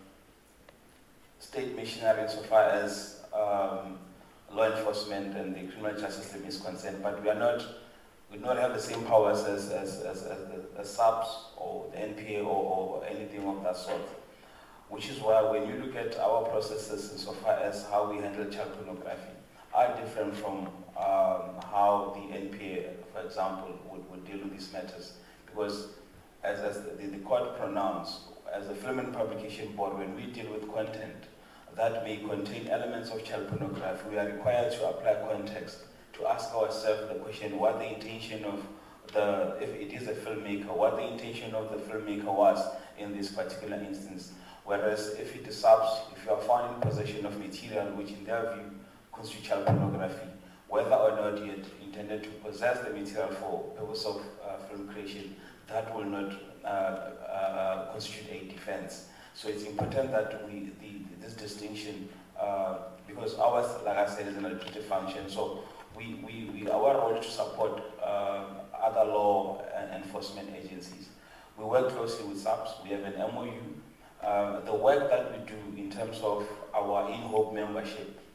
Speaker 11: state machinery insofar as um, law enforcement and the criminal justice system is concerned, but we are not, we do not have the same powers as, as, as, as the as SAPS or the N P A or, or anything of that sort. Which is why when you look at our processes insofar as how we handle child pornography are different from um, how the N P A, for example, would, would deal with these matters. Because as, as the, the court pronounced, as a Film and Publication Board, when we deal with content that may contain elements of child pornography, we are required to apply context to ask ourselves the question, what the intention of the, if it is a filmmaker, what the intention of the filmmaker was in this particular instance. Whereas if it is subs, if you are found in possession of material which in their view constitutes child pornography, whether or not you intended to possess the material for purpose of uh, film creation, that will not uh, uh, constitute a defense. So it's important that we, the, this distinction, uh, because ours, like I said, is an administrative function, so we, we, we our role is to support uh, other law enforcement agencies. We work closely with SAPS, we have an M O U. Uh, the work that we do in terms of our in-hope membership, uh,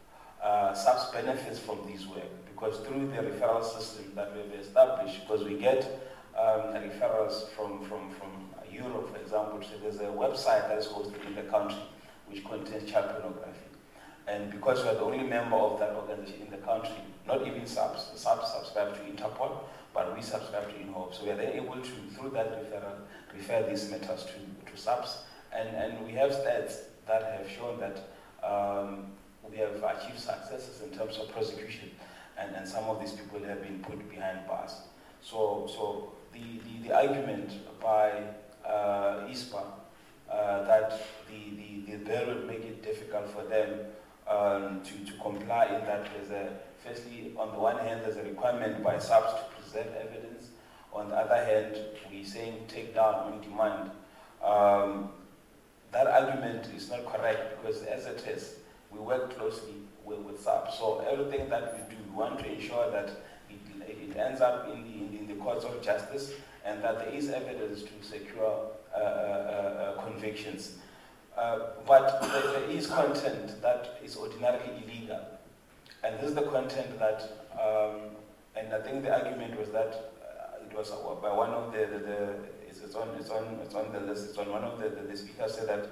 Speaker 11: uh, SAPS benefits from this work, because through the referral system that we've established, because we get um, referrals from, from, from Europe, for example, so there's a website that is hosted in the country which contains child pornography. And because we are the only member of that organization in the country, not even SAPS, SAPS subscribe to Interpol, but we subscribe to InHope. So we are then able to, through that referral, refer these matters to, to SAPS. And, and we have stats that have shown that um, we have achieved successes in terms of prosecution, and, and some of these people have been put behind bars. So, so the, the, the argument by uh, I S P A uh, that the, the, the bill will make it difficult for them um, to, to comply in that there's a, firstly, on the one hand, there's a requirement by SAPS to present evidence. On the other hand, we're saying take down on demand. Um, that argument is not correct, because as it is, we work closely with, with SAPS. So everything that we do, we want to ensure that it, it ends up in the, in the courts of justice, and that there is evidence to secure uh, uh, uh, convictions. Uh, but there, there is content that is ordinarily illegal. And this is the content that, um, and I think the argument was that uh, it was by one of the, the, the it's, it's, on, it's, on, it's on the list, it's on one of the, the, the speakers said that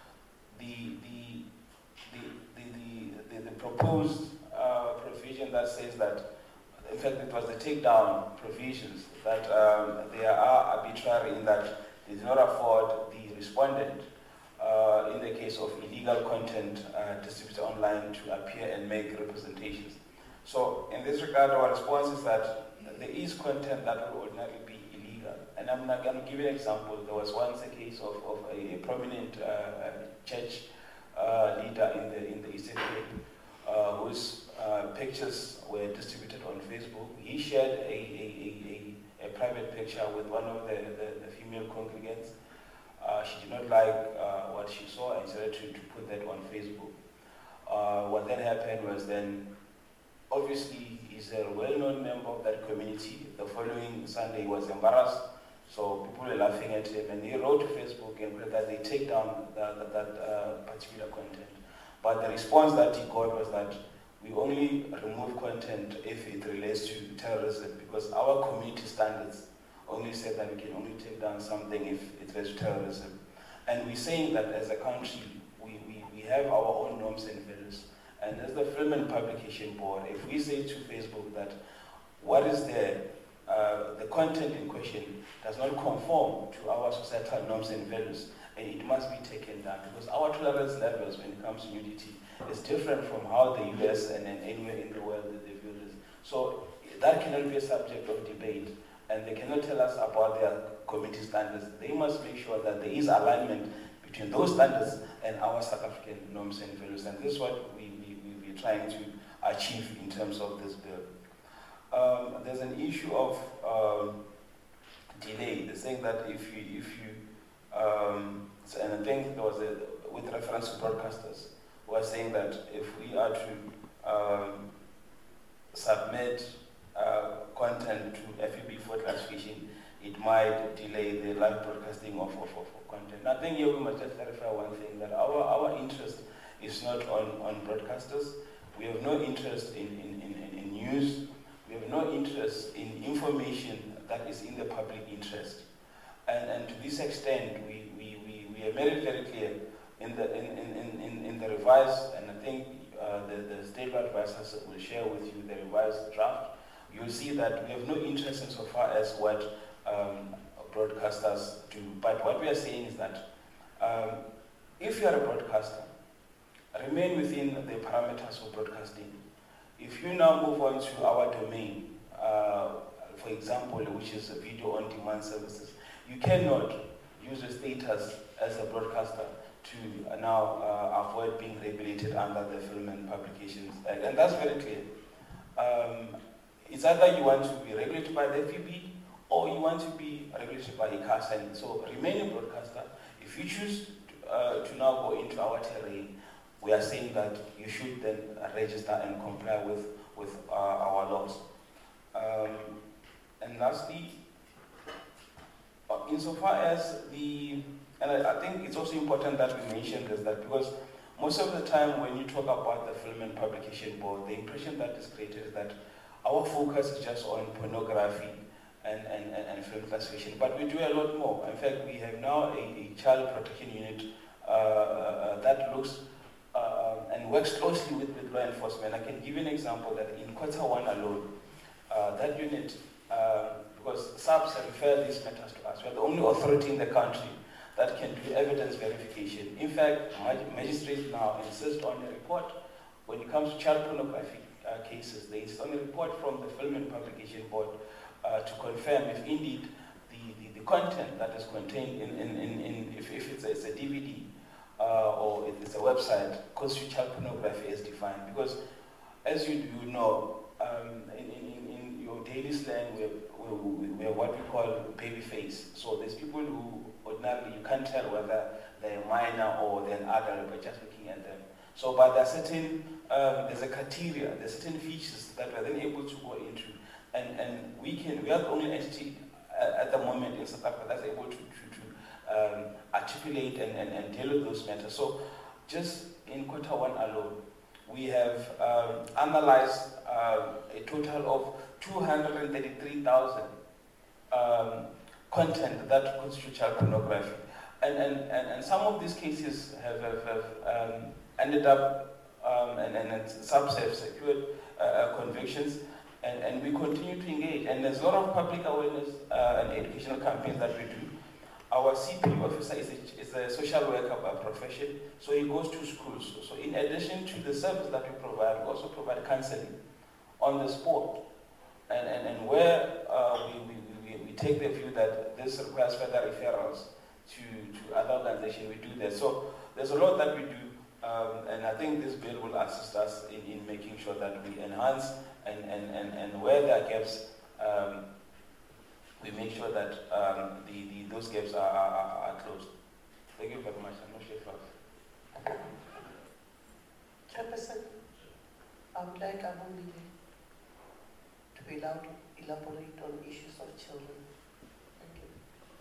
Speaker 11: the, the, the, the, the, the, the proposed uh, provision that says that, in fact, it was the takedown provisions, that um, they are arbitrary in that they do not afford the respondent, uh, in the case of illegal content uh, distributed online, to appear and make representations. So in this regard, our response is that there is content that would ordinarily be illegal. And I'm not going to give you an example. There was once a case of, of a, a prominent uh, church uh, leader in the, in the Eastern Cape, uh, whose uh, pictures were distributed on Facebook. He shared a, a, a, a private picture with one of the, the, the female congregants. Uh, she did not like uh, what she saw and decided to, to put that on Facebook. Uh, what then happened was then, obviously, he's a well-known member of that community. The following Sunday, he was embarrassed, so people were laughing at him, and he wrote to Facebook and said that they take down that, that, that uh, particular content. But the response that he got was that we only remove content if it relates to terrorism, because our community standards only said that we can only take down something if it relates to terrorism. And we're saying that as a country, we, we, we have our own norms and values. And as the Film and Publication Board, if we say to Facebook that what is there, uh, the content in question does not conform to our societal norms and values, and it must be taken down, because our tolerance levels when it comes to nudity is different from how the U S and then anywhere in the world that they view this. So that cannot be a subject of debate, and they cannot tell us about their community standards. They must make sure that there is alignment between those standards and our South African norms and values, and this is what we, we, we, we're trying to achieve in terms of this bill. Um, there's an issue of um, delay. They're saying that if you, if you um, so, and I think there was a, with reference to broadcasters, who are saying that if we are to um, submit uh, content to F E B for classification, it might delay the live broadcasting of, of, of content. I think here we must just clarify one thing, that our, our interest is not on, on broadcasters. We have no interest in, in, in, in news. We have no interest in information that is in the public interest. And, and to this extent, we, we, we, we have made it very clear in the, in, in, in, in the revised, and I think uh, the, the state advisors will share with you the revised draft. You'll see that we have no interest in so far as what um, broadcasters do. But what we are saying is that um, if you are a broadcaster, remain within the parameters of broadcasting. If you now move on to our domain, uh, for example, which is video on demand services, you cannot use the status as a broadcaster to now uh, avoid being regulated under the Film and Publications Act. And that's very clear. Um, it's either you want to be regulated by the F E B or you want to be regulated by I C A S. And so remain a broadcaster. If you choose to, uh, to now go into our terrain, we are saying that you should then register and comply with, with uh, our laws. Um, and lastly, insofar as the, and I, I think it's also important that we mention this, that because most of the time when you talk about the Film and Publication Board, the impression that is created is that our focus is just on pornography and, and, and, and film classification. But we do a lot more. In fact, we have now a, a child protection unit uh, uh, that looks uh, and works closely with, with law enforcement. I can give you an example that in quarter one alone, uh, that unit, uh, because S A P S refer these matters to us, we are the only authority in the country that can do evidence verification. In fact, magistrates now insist on a report when it comes to child pornography uh, cases. They insist on a report from the Film and Publication Board uh, to confirm if indeed the, the, the content that is contained in, in, in, in if, if it's, a, it's a D V D uh, or if it's a website, constitutes child pornography as defined. Because as you, you know, um, in, in, in your daily slang, we're, we're, we're what we call baby face. So there's people who ordinarily you can't tell whether they're minor or they're an adult by just looking at them. So, but there are certain, um, there's a criteria, there's certain features that we're then able to go into, and, and we can, we are the only entity uh, at the moment in South Africa that's able to, to, to um, articulate and, and, and deal with those matters. So, just in quarter one alone, we have um, analyzed uh, a total of two hundred thirty-three thousand um, content that constitute child pornography. And, and, and, and some of these cases have, have, have um, ended up, um, and, and, and S A P S have secured uh, convictions, and, and we continue to engage. And there's a lot of public awareness uh, and educational campaigns that we do. Our C P officer is a, is a social worker by profession, so he goes to schools. So in addition to the service that we provide, we also provide counseling on the spot. And, and, and where uh, we, we, we, we take the view that this requires further referrals to, to other organizations, we do that. So there's a lot that we do, um, and I think this bill will assist us in, in making sure that we enhance and, and, and, and where there are gaps, um, we make sure that um, the, the, those gaps are, are, are closed. Thank you very much. I'm not sure if I've...
Speaker 14: Chairperson, I would like Abongile to be allowed to elaborate on issues of children. Thank you.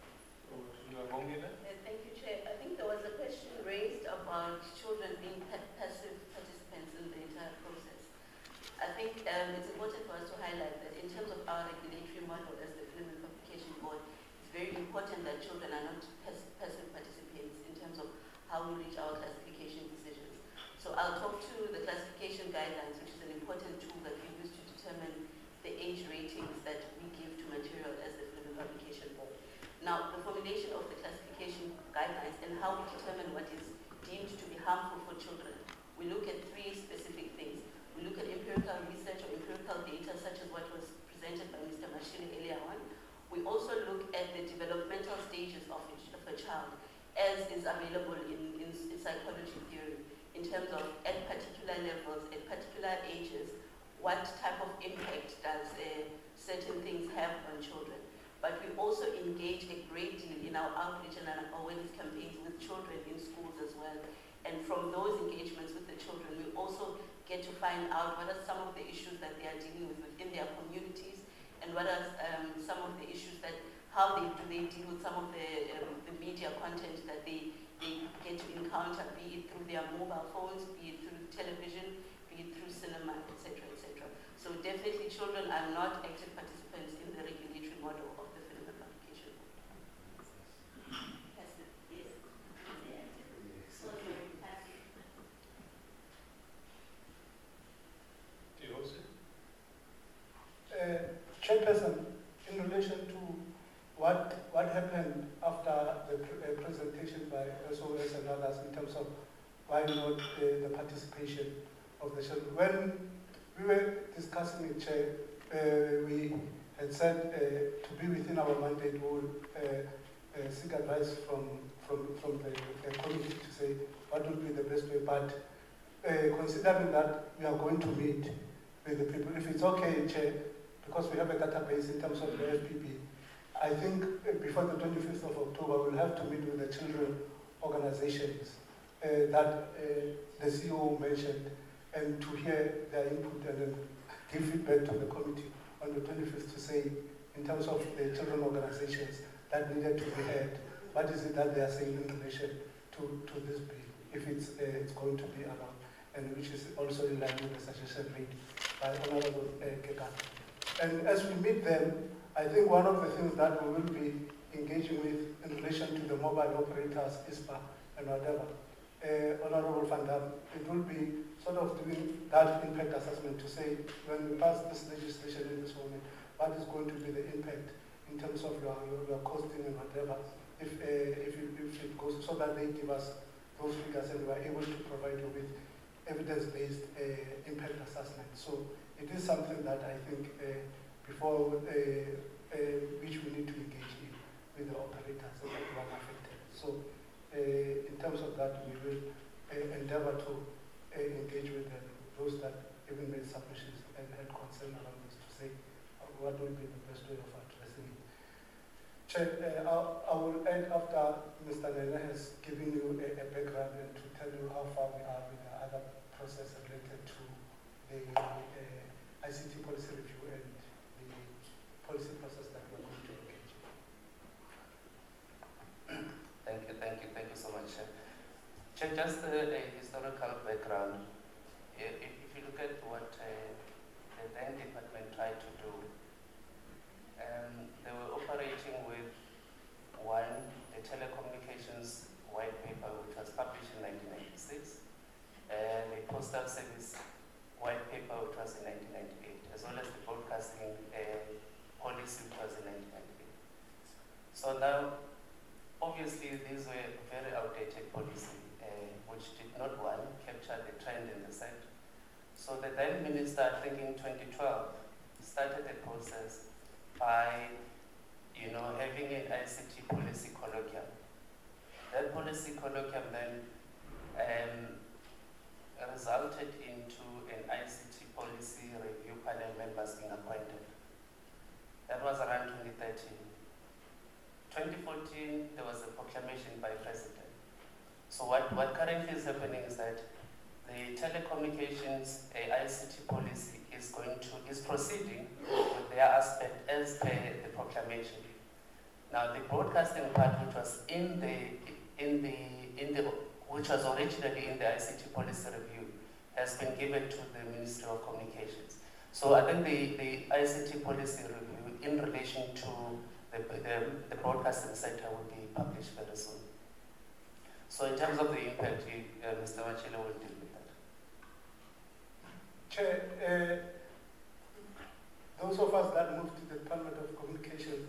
Speaker 10: Uh, thank you, Chair. I think there was a question raised about children being pa passive participants in the entire process. I think um, it's important for us to highlight that in terms of our regulatory model as the Film and Publication Board, it's very important that children are not pass passive participants in terms of how we reach our classification decisions. So I'll talk to the classification guidelines, which is an important tool that we use to determine the age ratings that we give to material as the Film and Publication Board. Now, the formulation of the classification guidelines and how we determine what is deemed to be harmful for children, we look at three specific things. We look at empirical research or empirical data, such as what was presented by Mister Mashile earlier on. We also look at the developmental stages of a, of a child, as is available in, in, in psychology theory, in terms of at particular levels, at particular ages, what type of impact does uh, certain things have on children. But we also engage a great deal in our outreach and our awareness campaigns with children in schools as well. And from those engagements with the children, we also get to find out what are some of the issues that they are dealing with within their communities, and what are um, some of the issues that, how they do they deal with some of the, um, the media content that they, they get to encounter, be it through their mobile phones, be it through television, be it through cinema, et cetera, et cetera. So definitely children are not active participants in the regulatory model of the Film and Publication Board.
Speaker 8: Uh, Chairperson, in relation to what what happened after the pr uh, presentation by S O S and others in terms of why not uh, the participation of the children. When we were discussing it, Chair, uh, we had said uh, to be within our mandate, we would uh, uh, seek advice from from from the, the committee to say what would be the best way. But uh, considering that we are going to meet with the people, if it's okay, Chair, because we have a database in terms of the F P B, I think before the twenty-fifth of October, we'll have to meet with the children organizations uh, that uh, the C E O mentioned, and to hear their input and then give feedback to the committee on the twenty-fifth to say, in terms of the children organizations that needed to be heard, what is it that they are saying in relation to, to this bill? if it's, uh, it's going to be allowed, and which is also in line with the suggestion made by Honorable uh, Kekana. And as we meet them, I think one of the things that we will be engaging with in relation to the mobile operators, I S P A, and whatever, uh, Honorable Van Dam, it will be sort of doing that impact assessment to say, when we pass this legislation in this moment, what is going to be the impact in terms of your, your, your costing and whatever, if, uh, if, it, if it goes, so that they give us those figures and we are able to provide you with evidence-based uh, impact assessment. So it is something that I think uh, before, uh, uh, which we need to engage in with the operators and everyone affected. So uh, in terms of that, we will uh, endeavor to uh, engage with them, those that even made submissions and had concern around this to say uh, what will be the best way of addressing it. Chair, uh, I, I will end after Mister Nene has given you a, a background and to tell you how far we are with the other process related to the uh, I C T policy review and the policy process that we're going to engage in.
Speaker 12: Thank you, thank you, thank you so much. Chair, just uh, a historical background. If, if you look at what uh, the then department tried to do, um, they were operating with one, the telecommunications white paper, which was published in nineteen ninety-six, and the postal service white paper, which was in nineteen ninety-eight, as well as the broadcasting uh, policy, which was in nineteen ninety-eight. So now, obviously, these were very outdated policy, uh, which did not, one, capture the trend in the sector. So the then minister, I think in twenty twelve, started a process by, you know, having an I C T policy colloquium. That policy colloquium then um, resulted into an I C T policy review panel members being appointed. That was around twenty thirteen. twenty fourteen, there was a proclamation by President. So what, what currently is happening is that the telecommunications uh, I C T policy is going to, is proceeding with their aspect as per the proclamation. Now the broadcasting part, which was in the, in the, in the, which was originally in the I C T policy review, has been given to the Ministry of Communications. So I think the, the I C T policy review in relation to the, the, the broadcasting sector will be published very soon. So in terms of the impact, you, uh, Mister Machile will deal with that.
Speaker 8: Chair, uh, those of us that moved to the Department of Communications,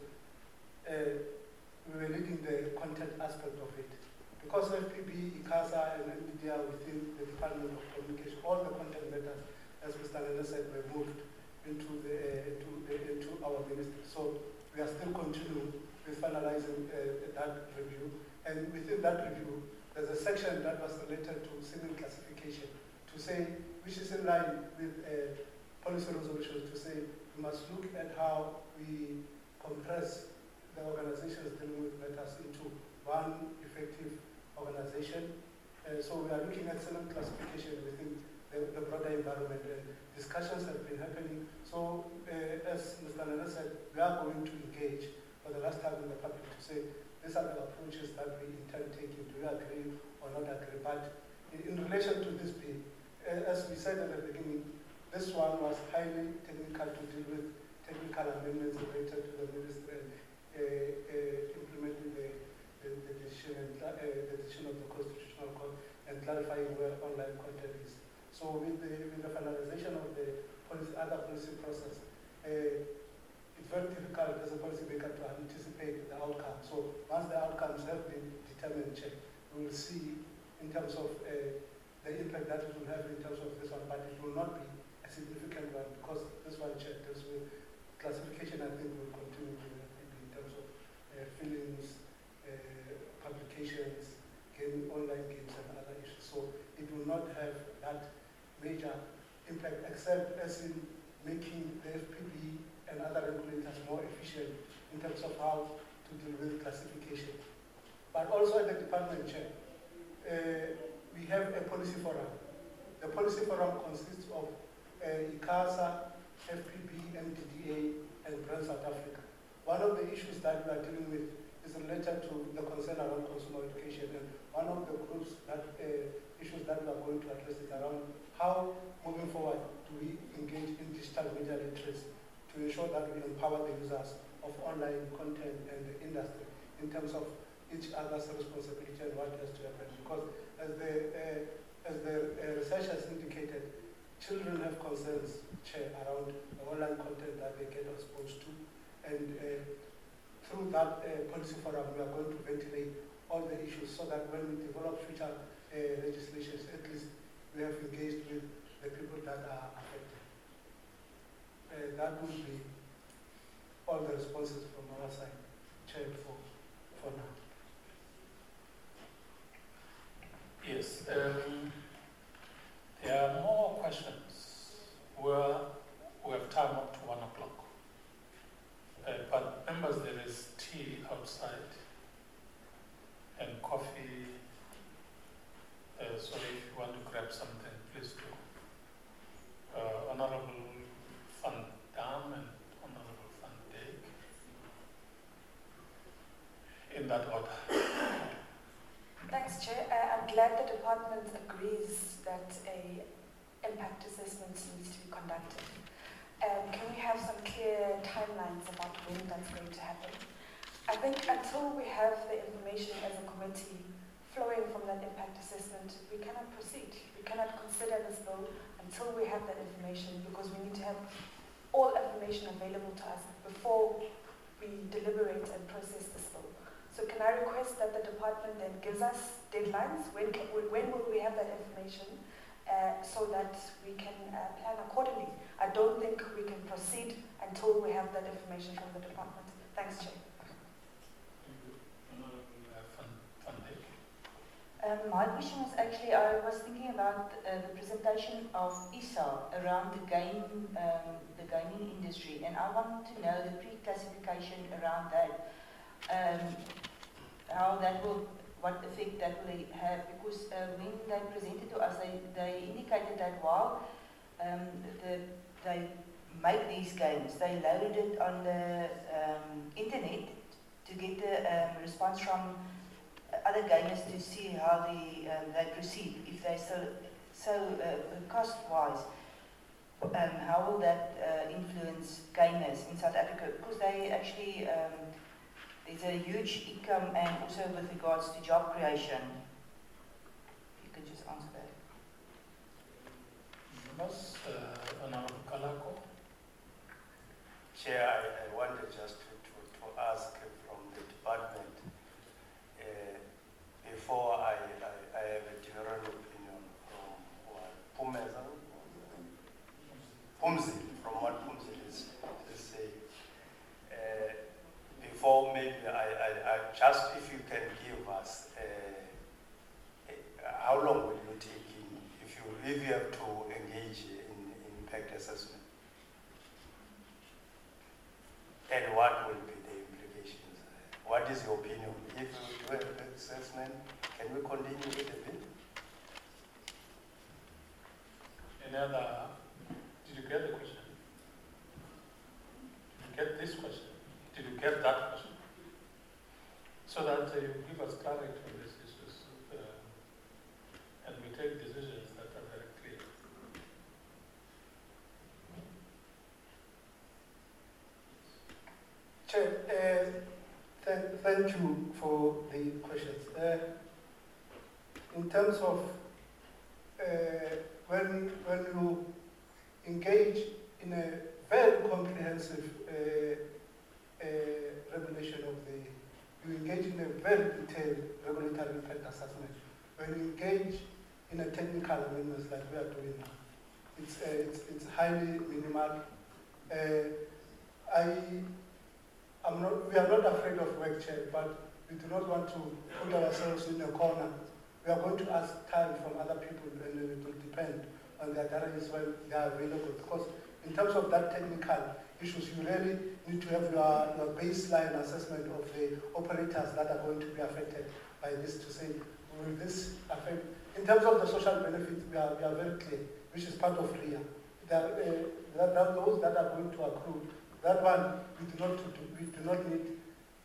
Speaker 8: uh, we were leading the content aspect of it. Because F P B, ICASA, and N V D A within the Department of Communication, all the content matters, as Mister Nene said, were moved into, the, uh, into, uh, into our ministry. So we are still continuing with finalizing uh, that review. And within that review, there's a section that was related to civil classification to say, which is in line with uh, policy resolutions, to say we must look at how we compress the organizations dealing with matters into one effective organization. Uh, so we are looking at civil classification within the, the broader environment. And discussions have been happening. So uh, as Mister Nene said, we are going to engage for the last time in the public to say, these are the approaches that we intend taking. Do you agree or not agree? But in, in relation to this bill, uh, as we said at the beginning, this one was highly technical to deal with technical amendments related to the ministry and uh, uh, implementing the, the, the, decision and, uh, the decision of the Constitutional Court and clarifying where online content is. So with the, with the finalization of the policy, other policy process, uh, it's very difficult as a policymaker to anticipate the outcome. So once the outcomes have been determined, checked, we will see in terms of uh, the impact that it will have in terms of this one, but it will not be a significant one because this one check deals with classification. I think will continue to in terms of uh, films, uh, publications, game, online games, and other issues. So it will not have that major impact, except as in making the F P B and other regulators more efficient in terms of how to deal with classification. But also at the department chair, uh, we have a policy forum. The policy forum consists of uh, ICASA, F P B, M D D A, and Brand South Africa. One of the issues that we are dealing with is related to the concern around consumer education. And one of the groups that uh, issues that we are going to address is around how, moving forward, do we engage in digital media literacy to ensure that we empower the users of online content and the industry in terms of each other's responsibility and what has to happen. Because as the, uh, as the uh, research has indicated, children have concerns, Chair, around the online content that they get exposed to. And uh, through that uh, policy forum, we are going to ventilate all the issues so that when we develop future uh, legislations, at least we have engaged with the people that are affected. Uh, that will be all the responses from our side, Chair, for, for now.
Speaker 2: Yes, um, there are more questions. We're, we have time up to one o'clock. Uh, but members, there is tea outside and coffee. Uh, so if you want to grab something, please do. Uh, Honorable Van Dam and Honorable Van Dijk. In that order.
Speaker 3: Thanks, Chair. Uh, I'm glad the department agrees that a impact assessment needs to be conducted. Um, can we have some clear timelines about when that's going to happen? I think until we have the information as a committee flowing from that impact assessment, we cannot proceed. We cannot consider this bill until we have that information, because we need to have all information available to us before we deliberate and process this bill. So can I request that the department then gives us deadlines? When, can, when will we have that information uh, so that we can uh, plan accordingly? I don't think we can proceed until we have that information from the department. Thanks, Chair.
Speaker 5: Um, my question was actually, I was thinking about uh, the presentation of I S A around the game, um, the gaming industry, and I want to know the pre-classification around that. Um, how that will, what effect that will have, because uh, when they presented to us, they, they indicated that while um, the, they make these games, they load it on the um, internet to get the um, response from other gamers to see how they, um, they proceed, if they so, so uh, cost-wise. Um, how will that uh, influence gamers in South Africa? Because they actually, um, there's a huge income, and also with regards to job creation. If you could just answer that.
Speaker 2: Yes, uh, Honorable Kalako.
Speaker 6: Chair, I, I wanted just to, to, to ask from the department, uh, before I, I, I have a general opinion from what Pumeza, Pumzil, from what Pumzil is, is saying. Uh, before maybe I, I, I, just if you can give us, uh, uh, how long will you take in, if you, if you have to engage in, in impact assessment? And what will be the implications? What is your opinion? If you do an assessment, can we continue with the bill?
Speaker 2: Any other? Did you get the question? Did you get this question? Did you get that question? So that uh, you give us clarity on these issues, uh, and we take decisions that are very clear.
Speaker 8: Chair, uh, th thank you for the questions. Uh, in terms of uh, when, when you engage in a very comprehensive uh, uh, regulation of the, you engage in a very detailed regulatory impact assessment. When you engage in a technical amendments like we are doing now, it's, uh, it's, it's highly minimal. Uh, I I'm not, we are not afraid of work, Chair, but we do not want to put ourselves in a corner. We are going to ask time from other people, and it will depend on their guarantees when they are available. Because in terms of that technical issues, you really need to have your, your baseline assessment of the operators that are going to be affected by this to say, will this affect? In terms of the social benefits, we are, we are very clear, which is part of R I A. There, uh, that, that those that are going to accrue, that one, we do not, we do not need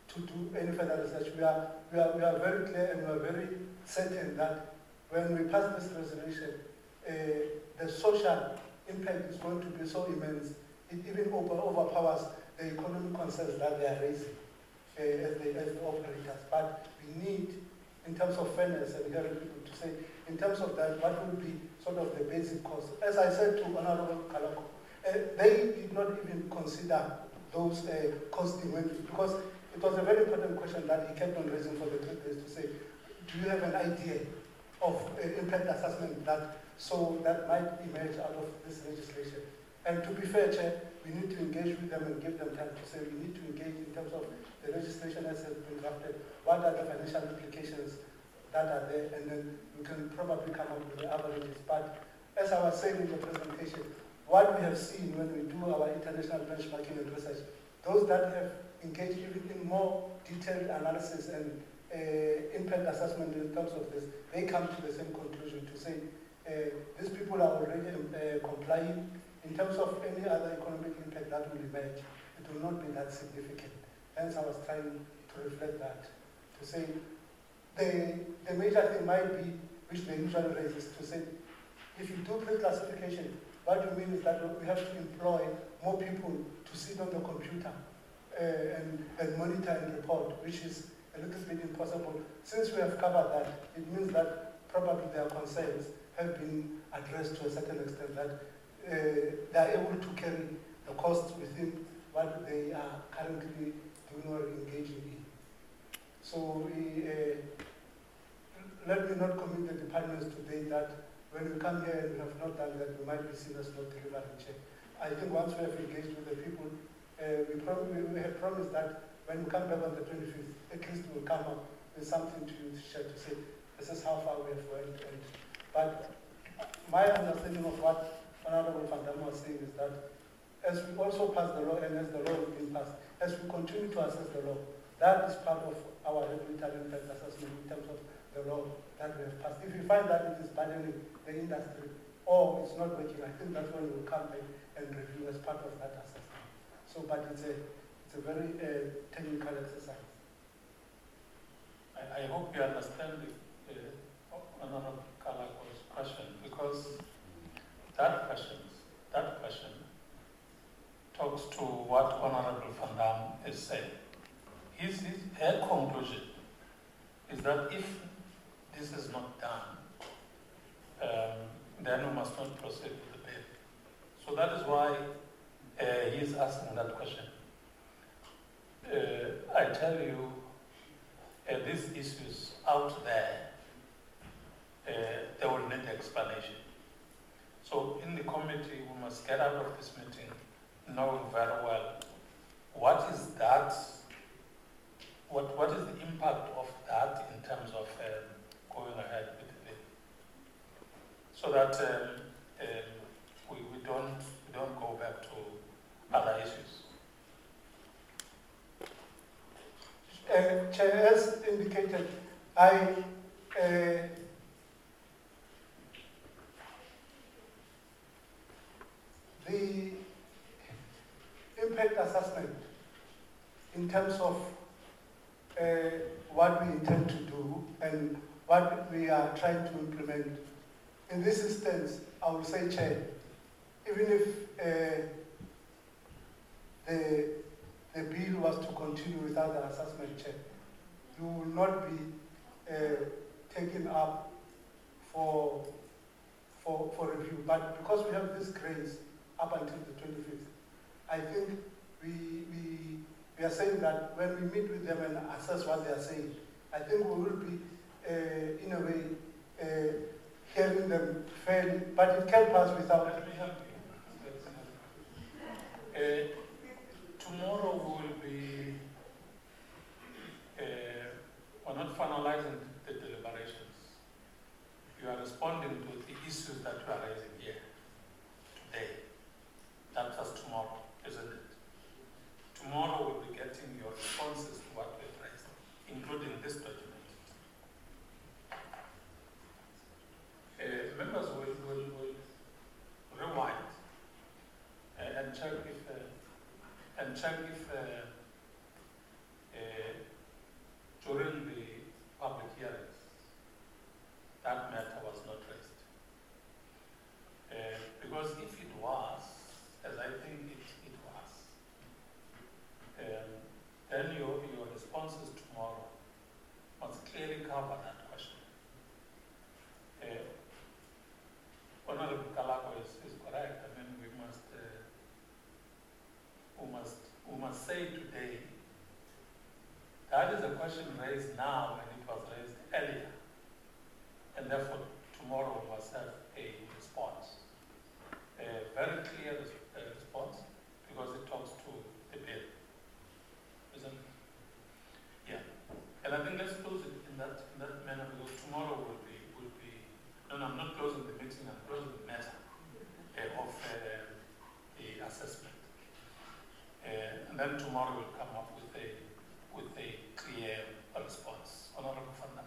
Speaker 8: to do any further research. We are, we are, we are very clear and we are very certain that when we pass this resolution, uh, the social impact is going to be so immense, it even over, overpowers the economic concerns that they are raising uh, as, the, as the operators. But we need, in terms of fairness and hearing people to say, in terms of that, what will be sort of the basic cost? As I said to Honorable Kalako, uh, they did not even consider those uh, costing, when, because it was a very important question that he kept on raising for the three days to say, do you have an idea of uh, impact assessment that so that might emerge out of this legislation? And to be fair, Chair, we need to engage with them and give them time to say we need to engage in terms of the legislation as has been drafted, what are the financial implications that are there, and then we can probably come up with the averages. But as I was saying in the presentation, what we have seen when we do our international benchmarking and research, those that have engaged even in more detailed analysis and uh, impact assessment in terms of this, they come to the same conclusion to say uh, these people are already uh, complying. In terms of any other economic impact that will emerge, it will not be that significant. Hence I was trying to reflect that, to say the, the major thing might be, which they usually raise, is to say, if you do pre-classification, what you mean is that we have to employ more people to sit on the computer uh, and, and monitor and report, which is a little bit impossible. Since we have covered that, it means that probably their concerns have been addressed to a certain extent, that uh, they are able to carry the costs within what they are currently doing or engaging in. So we, uh, let me not commit the departments today that when we come here and we have not done that, we might be seen as not delivering check. I think once we have engaged with the people, uh, we, probably, we have promised that when we come back on the twenty-fifth, at least we'll come up with something to share to say, this is how far we have went. And, but my understanding of what Honorable Van Damme was saying is that as we also pass the law and as the law is being passed, as we continue to assess the law, that is part of our regulatory impact assessment in terms of the law that we have passed. If we find that it is burdening the industry or it's not working, I think that's when we'll come back and review as part of that assessment. So, but it's a, it's a very uh, technical exercise.
Speaker 2: I, I hope you understand the uh, Honorable Kalako's question, because that question, that question talks to what Honorable Van Damme is saying. His, his, her conclusion is that if this is not done, um, then we must not proceed with the bill. So that is why uh, he is asking that question. Uh, I tell you, uh, these issues out there, uh, they will need explanation. So in the committee, we must get out of this meeting knowing very well what is that, what, what is the impact of that in terms of um, going ahead with the bill. So that um, um, we, we, don't, we don't go back to other issues.
Speaker 8: Uh, Chair, as indicated, I uh, the impact assessment in terms of uh, what we intend to do and what we are trying to implement. In this instance, I will say, Chair, even if uh, the, the bill was to continue without the assessment, Chair, you will not be uh, taken up for, for, for review. But because we have this grace up until the twenty-fifth, I think we, we, we are saying that when we meet with them and assess what they are saying, I think we will be, uh, in a way, uh, hearing them fairly, but it can pass without...
Speaker 2: Let me help you. Uh, tomorrow we will be, uh, we're not finalizing the deliberations. You are responding to the issues that you are raising here today. That's us tomorrow, isn't it? Tomorrow we'll be getting your responses to what we've raised, including this document. Uh, members will, will, will rewind uh, and check if, uh, and check if uh, uh, during the public hearings, that matter was not raised. Uh, because if it was, as I think it, it was, um, then your, your responses tomorrow must clearly cover that question. Uh, Honorable Kalago is, is correct. I mean, we must, uh, we must, we must say today that is a question raised now and it was raised earlier, and therefore tomorrow we must have a response, a very clear res uh, response, because it talks to the bill, isn't it? Yeah, and I think let's close it in that in that manner, because tomorrow will be will be. No, no, I'm not closing the meeting. I'm closing the matter uh, of uh, the assessment, uh, and then tomorrow we'll come up with a with a clear response. Honorable Fanda.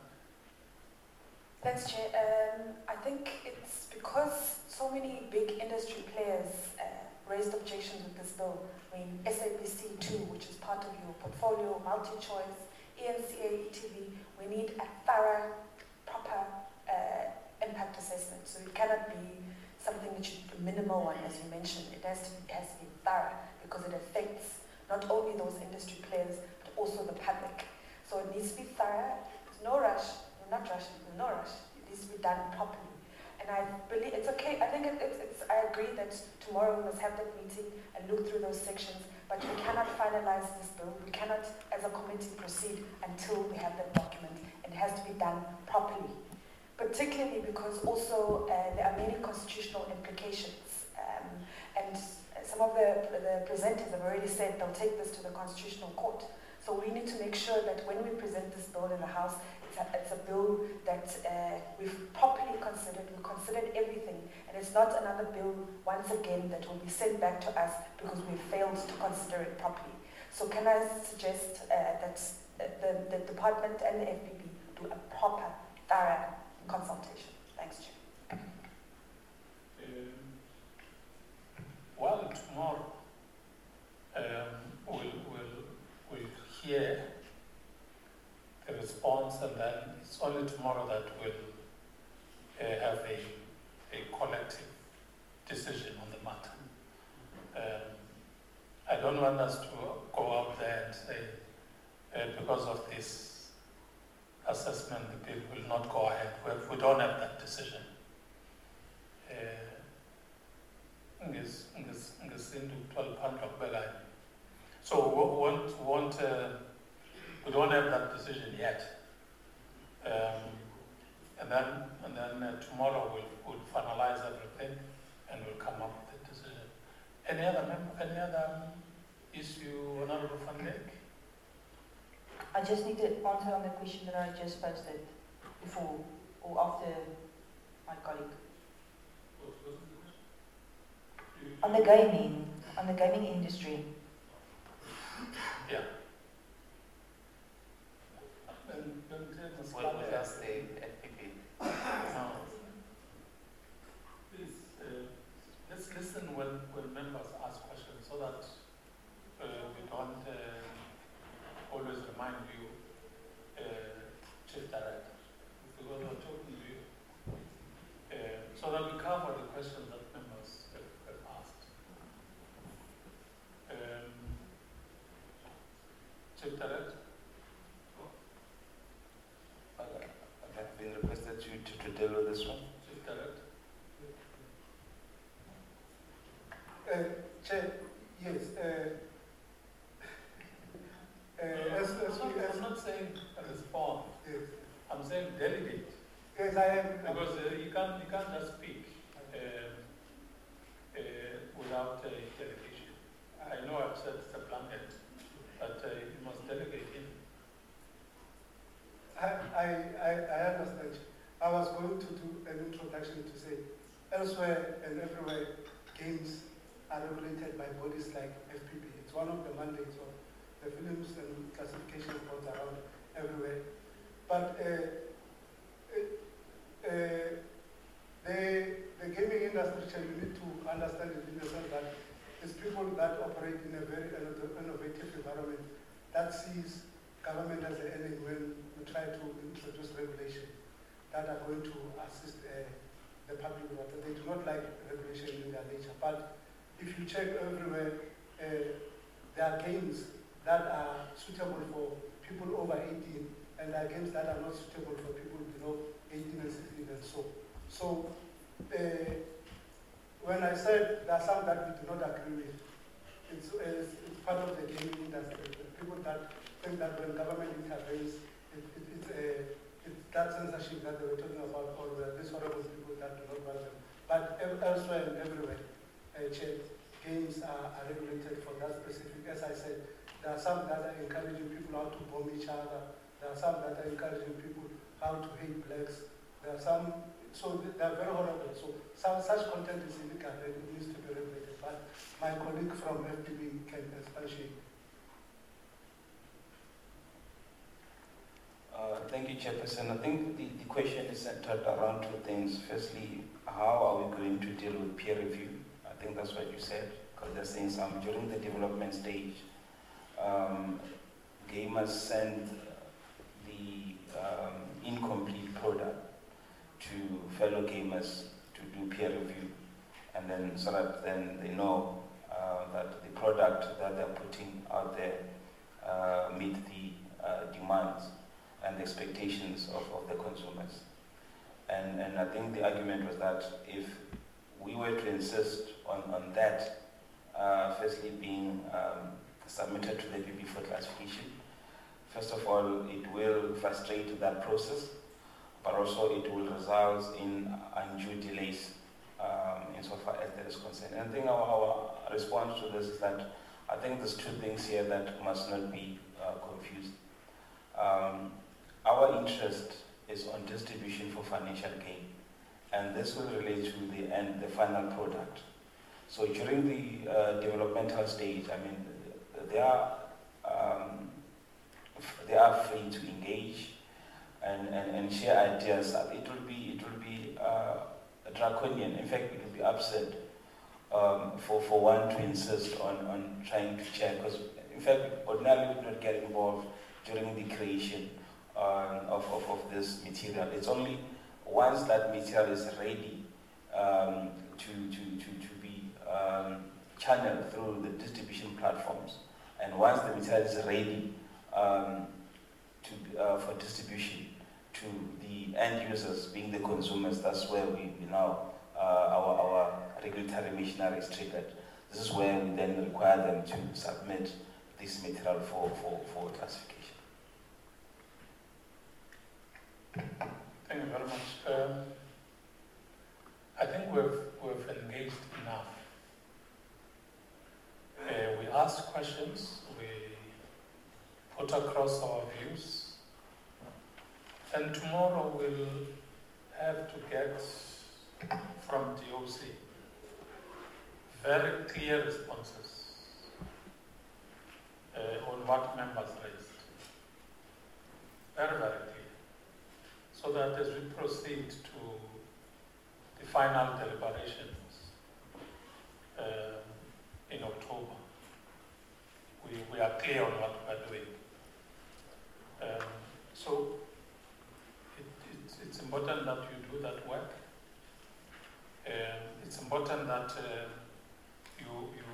Speaker 3: Thanks, Chair. Um, I think it's because so many big industry players uh, raised objections with this bill. I mean, S A B C two, which is part of your portfolio, multi-choice, E N C A, E T V, we need a thorough, proper uh, impact assessment. So it cannot be something which is a minimal one, as you mentioned. It has to, it has to be thorough, because it affects not only those industry players, but also the public. So it needs to be thorough. There's no rush. We're not rushing. There's no rush. It needs to be done properly. And I believe it's okay. I think it, it's, it's, I agree that tomorrow we must have that meeting and look through those sections, but we cannot finalize this bill. We cannot, as a committee, proceed until we have that document. And it has to be done properly, particularly because also uh, there are many constitutional implications. Um, and some of the, the presenters have already said they'll take this to the Constitutional Court. So we need to make sure that when we present this bill in the House, it's a, it's a bill that uh, we've properly considered, we've considered everything, and it's not another bill, once again, that will be sent back to us because we failed to consider it properly. So can I suggest uh, that the, the department and the F P B do a proper, thorough consultation? Thanks, Chair.
Speaker 2: Um, well, tomorrow um, we'll, we'll, we'll hear the response, and then it's only tomorrow that we'll uh, have a, a collective decision on the matter. Um, I don't want us to go up there and say, uh, because of this assessment, the bill will not go ahead. We, we don't have that decision. Uh, So we won't, won't, uh, we don't have that decision yet. Um, and then, and then uh, tomorrow we'll, we'll finalize everything and we'll come up with a decision. Any other mem- any other issue, Honorable Van Dijk?
Speaker 5: I just need to answer on the question that I just posted before or after my colleague. On the gaming, on the gaming industry.
Speaker 2: Yeah.
Speaker 12: Well, with us, the F P P.
Speaker 2: No. Please, uh, let's listen when, when members ask questions so that uh, we don't uh, always remind you, uh, Chief Director, because we're talking to you, uh, so that we cover the questions that members have, have asked. Um, Chief Director?
Speaker 11: I've been requested to, to, to deal with this one.
Speaker 2: Chief Director?
Speaker 8: Uh, Chair, yes. Uh, uh,
Speaker 2: No,
Speaker 8: as,
Speaker 2: I'm,
Speaker 8: as
Speaker 2: not,
Speaker 8: we, as,
Speaker 2: I'm not saying respond.
Speaker 8: yes.
Speaker 2: I'm saying delegate.
Speaker 8: Yes, I am.
Speaker 2: Because uh, you can't you can't just speak um, uh, without a delegation. I know I've said it's a blanket, but uh, you must delegate in.
Speaker 8: I, I, I, I understand. I was going to do an introduction to say, elsewhere and everywhere, games are regulated by bodies like F P B. It's one of the mandates of the films and classification boards around everywhere. But uh, uh, uh, the, the gaming industry, you need to understand it in the sense that it's people that operate in a very innovative environment that sees government has an ending when we try to introduce regulation that are going to assist uh, the public water. They do not like regulation in their nature. But if you check everywhere, uh, there are games that are suitable for people over eighteen, and there are games that are not suitable for people below eighteen and sixteen and so. So uh, when I said there are some that we do not agree with, it's, it's, it's part of the gaming industry. The people that think that when government intervenes, it, it, it's a It's that censorship that they were talking about, or the, these horrible people that do not want them. But elsewhere and everywhere, uh, games are, are regulated for that specific. As I said, there are some that are encouraging people how to bomb each other. There are some that are encouraging people how to hate blacks. There are some, so they are very horrible. So some, such content is illegal and it needs to be regulated. But my colleague from F D B can expatiate.
Speaker 11: Uh, thank you, Chairperson. I think the, the question is centered around two things. Firstly, how are we going to deal with peer review? I think that's what you said, because they're saying some during the development stage, um, gamers send the um, incomplete product to fellow gamers to do peer review, and then so that then they know uh, that the product that they're putting out there uh, meet the uh, demands and the expectations of, of the consumers. And, and I think the argument was that if we were to insist on, on that, uh, firstly being um, submitted to the P P for classification, first of all, it will frustrate that process, but also it will result in undue delays um, insofar as that is concerned. And I think our, our response to this is that I think there's two things here that must not be uh, confused. Um, Our interest is on distribution for financial gain, and this will relate to the end, the final product. So during the uh, developmental stage, I mean, they are um, they are free to engage and, and, and share ideas. It will be it will be uh, draconian. In fact, it will be absurd um, for for one to insist on on trying to share, because in fact, ordinarily we do not get involved during the creation Uh, of, of, of this material. It's only once that material is ready um, to, to, to, to be um, channeled through the distribution platforms, and once the material is ready um, to, uh, for distribution to the end users, being the consumers, that's where we, we now, uh, our, our regulatory machinery is triggered. This is where we then require them to submit this material for, for, for classification.
Speaker 2: Thank you very much. Um, I think we've, we've engaged enough. Uh, we asked questions, we put across our views, and tomorrow we'll have to get from D O C very clear responses uh, on what members raised. Very, very clear. So that as we proceed to the final deliberations uh, in October, we, we are clear on what we are doing. Um, so it, it, it's important that you do that work. Um, it's important that uh, you, you,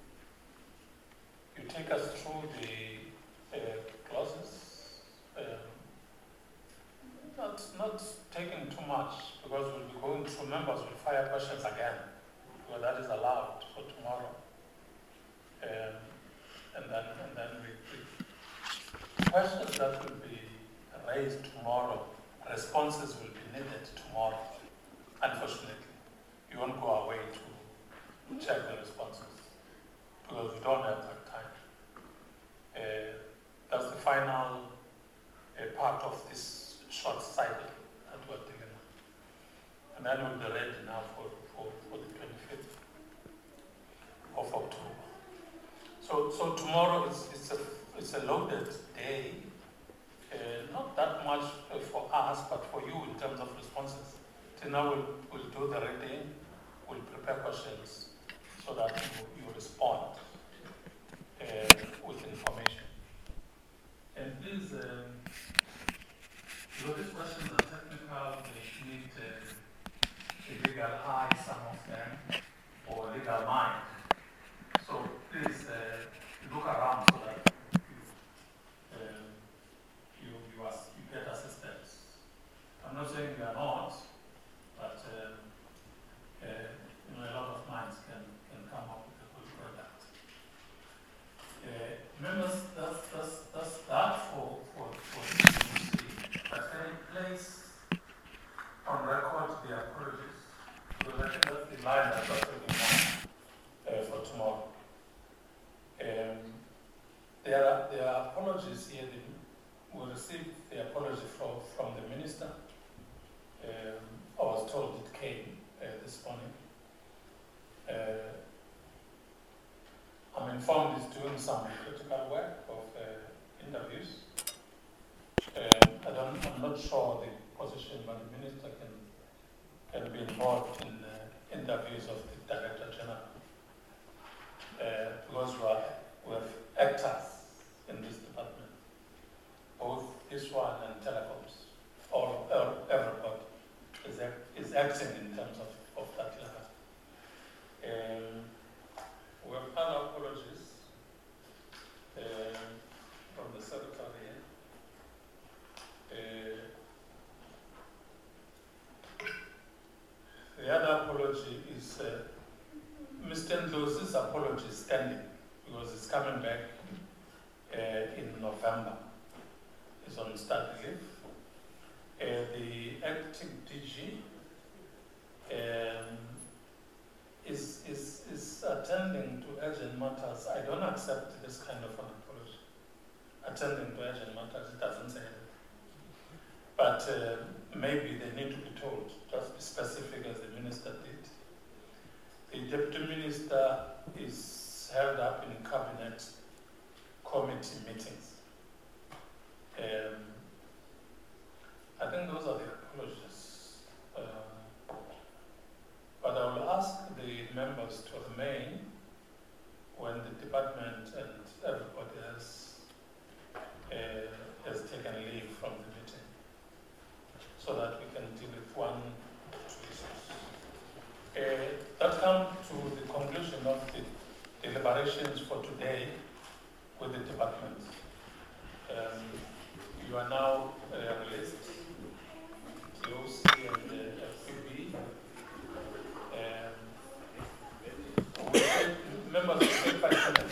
Speaker 2: you take us through the uh, clauses. Um, Not, not taking too much, because we'll be going through, members will fire questions again, because that is allowed for tomorrow. Um, and then, and then we, we, questions that will be raised tomorrow, responses will be needed tomorrow. Unfortunately, you won't go away to check the responses, because we don't have that time. Uh, that's the final uh, part of this short cycle that we're taking on. And then we'll be ready now for, for, for the twenty-fifth of October. So so tomorrow is it's a it's a loaded day. Uh, not that much for us, but for you in terms of responses. So now we'll, we'll do the reading, we'll prepare questions so that you, you respond uh, with information. And please please uh, look around so that you, um, you, you, as, you get assistance. I'm not saying you are not, but um, uh, you know, a lot of minds can, can come up with a good product. Uh, members, that's, that's, that's that for, for, for the ministry. But can you place on record the apologies? Because I think that's the line that we're taking on uh, for tomorrow. Um, there, are, there are apologies here. We received the apology from, from the minister. Um, I was told it came uh, this morning. Uh, I'm informed he's doing some critical work of uh, interviews. Um, I don't, I'm not sure the position, but the minister can can be involved in uh, interviews of the Director General. Uh, because we, are, we have actors in this department, both this one and telecoms. All, all everybody is, act, is acting in terms of, of that level. Um, we have other apologies uh, from the Secretary. Uh, the other apology is uh, Mister Ndlozi's apology is standing because it's coming back uh, in November. He's on study leave. Uh, the acting D G um, is, is, is attending to urgent matters. I don't accept this kind of an apology. Attending to urgent matters, it doesn't say that. But uh, maybe they need to be told, just be specific as the minister did. The deputy minister is held up in cabinet committee meetings. Um, I think those are the apologies. Uh, but I will ask the members to remain when the department and everybody else uh, has taken leave from the meeting, so that we can deal with one or two issues. Uh, that comes to the conclusion of the deliberations for today with the department. Um, you are now uh, released, T O C and the uh, F P B. Um, we take, members will take five minutes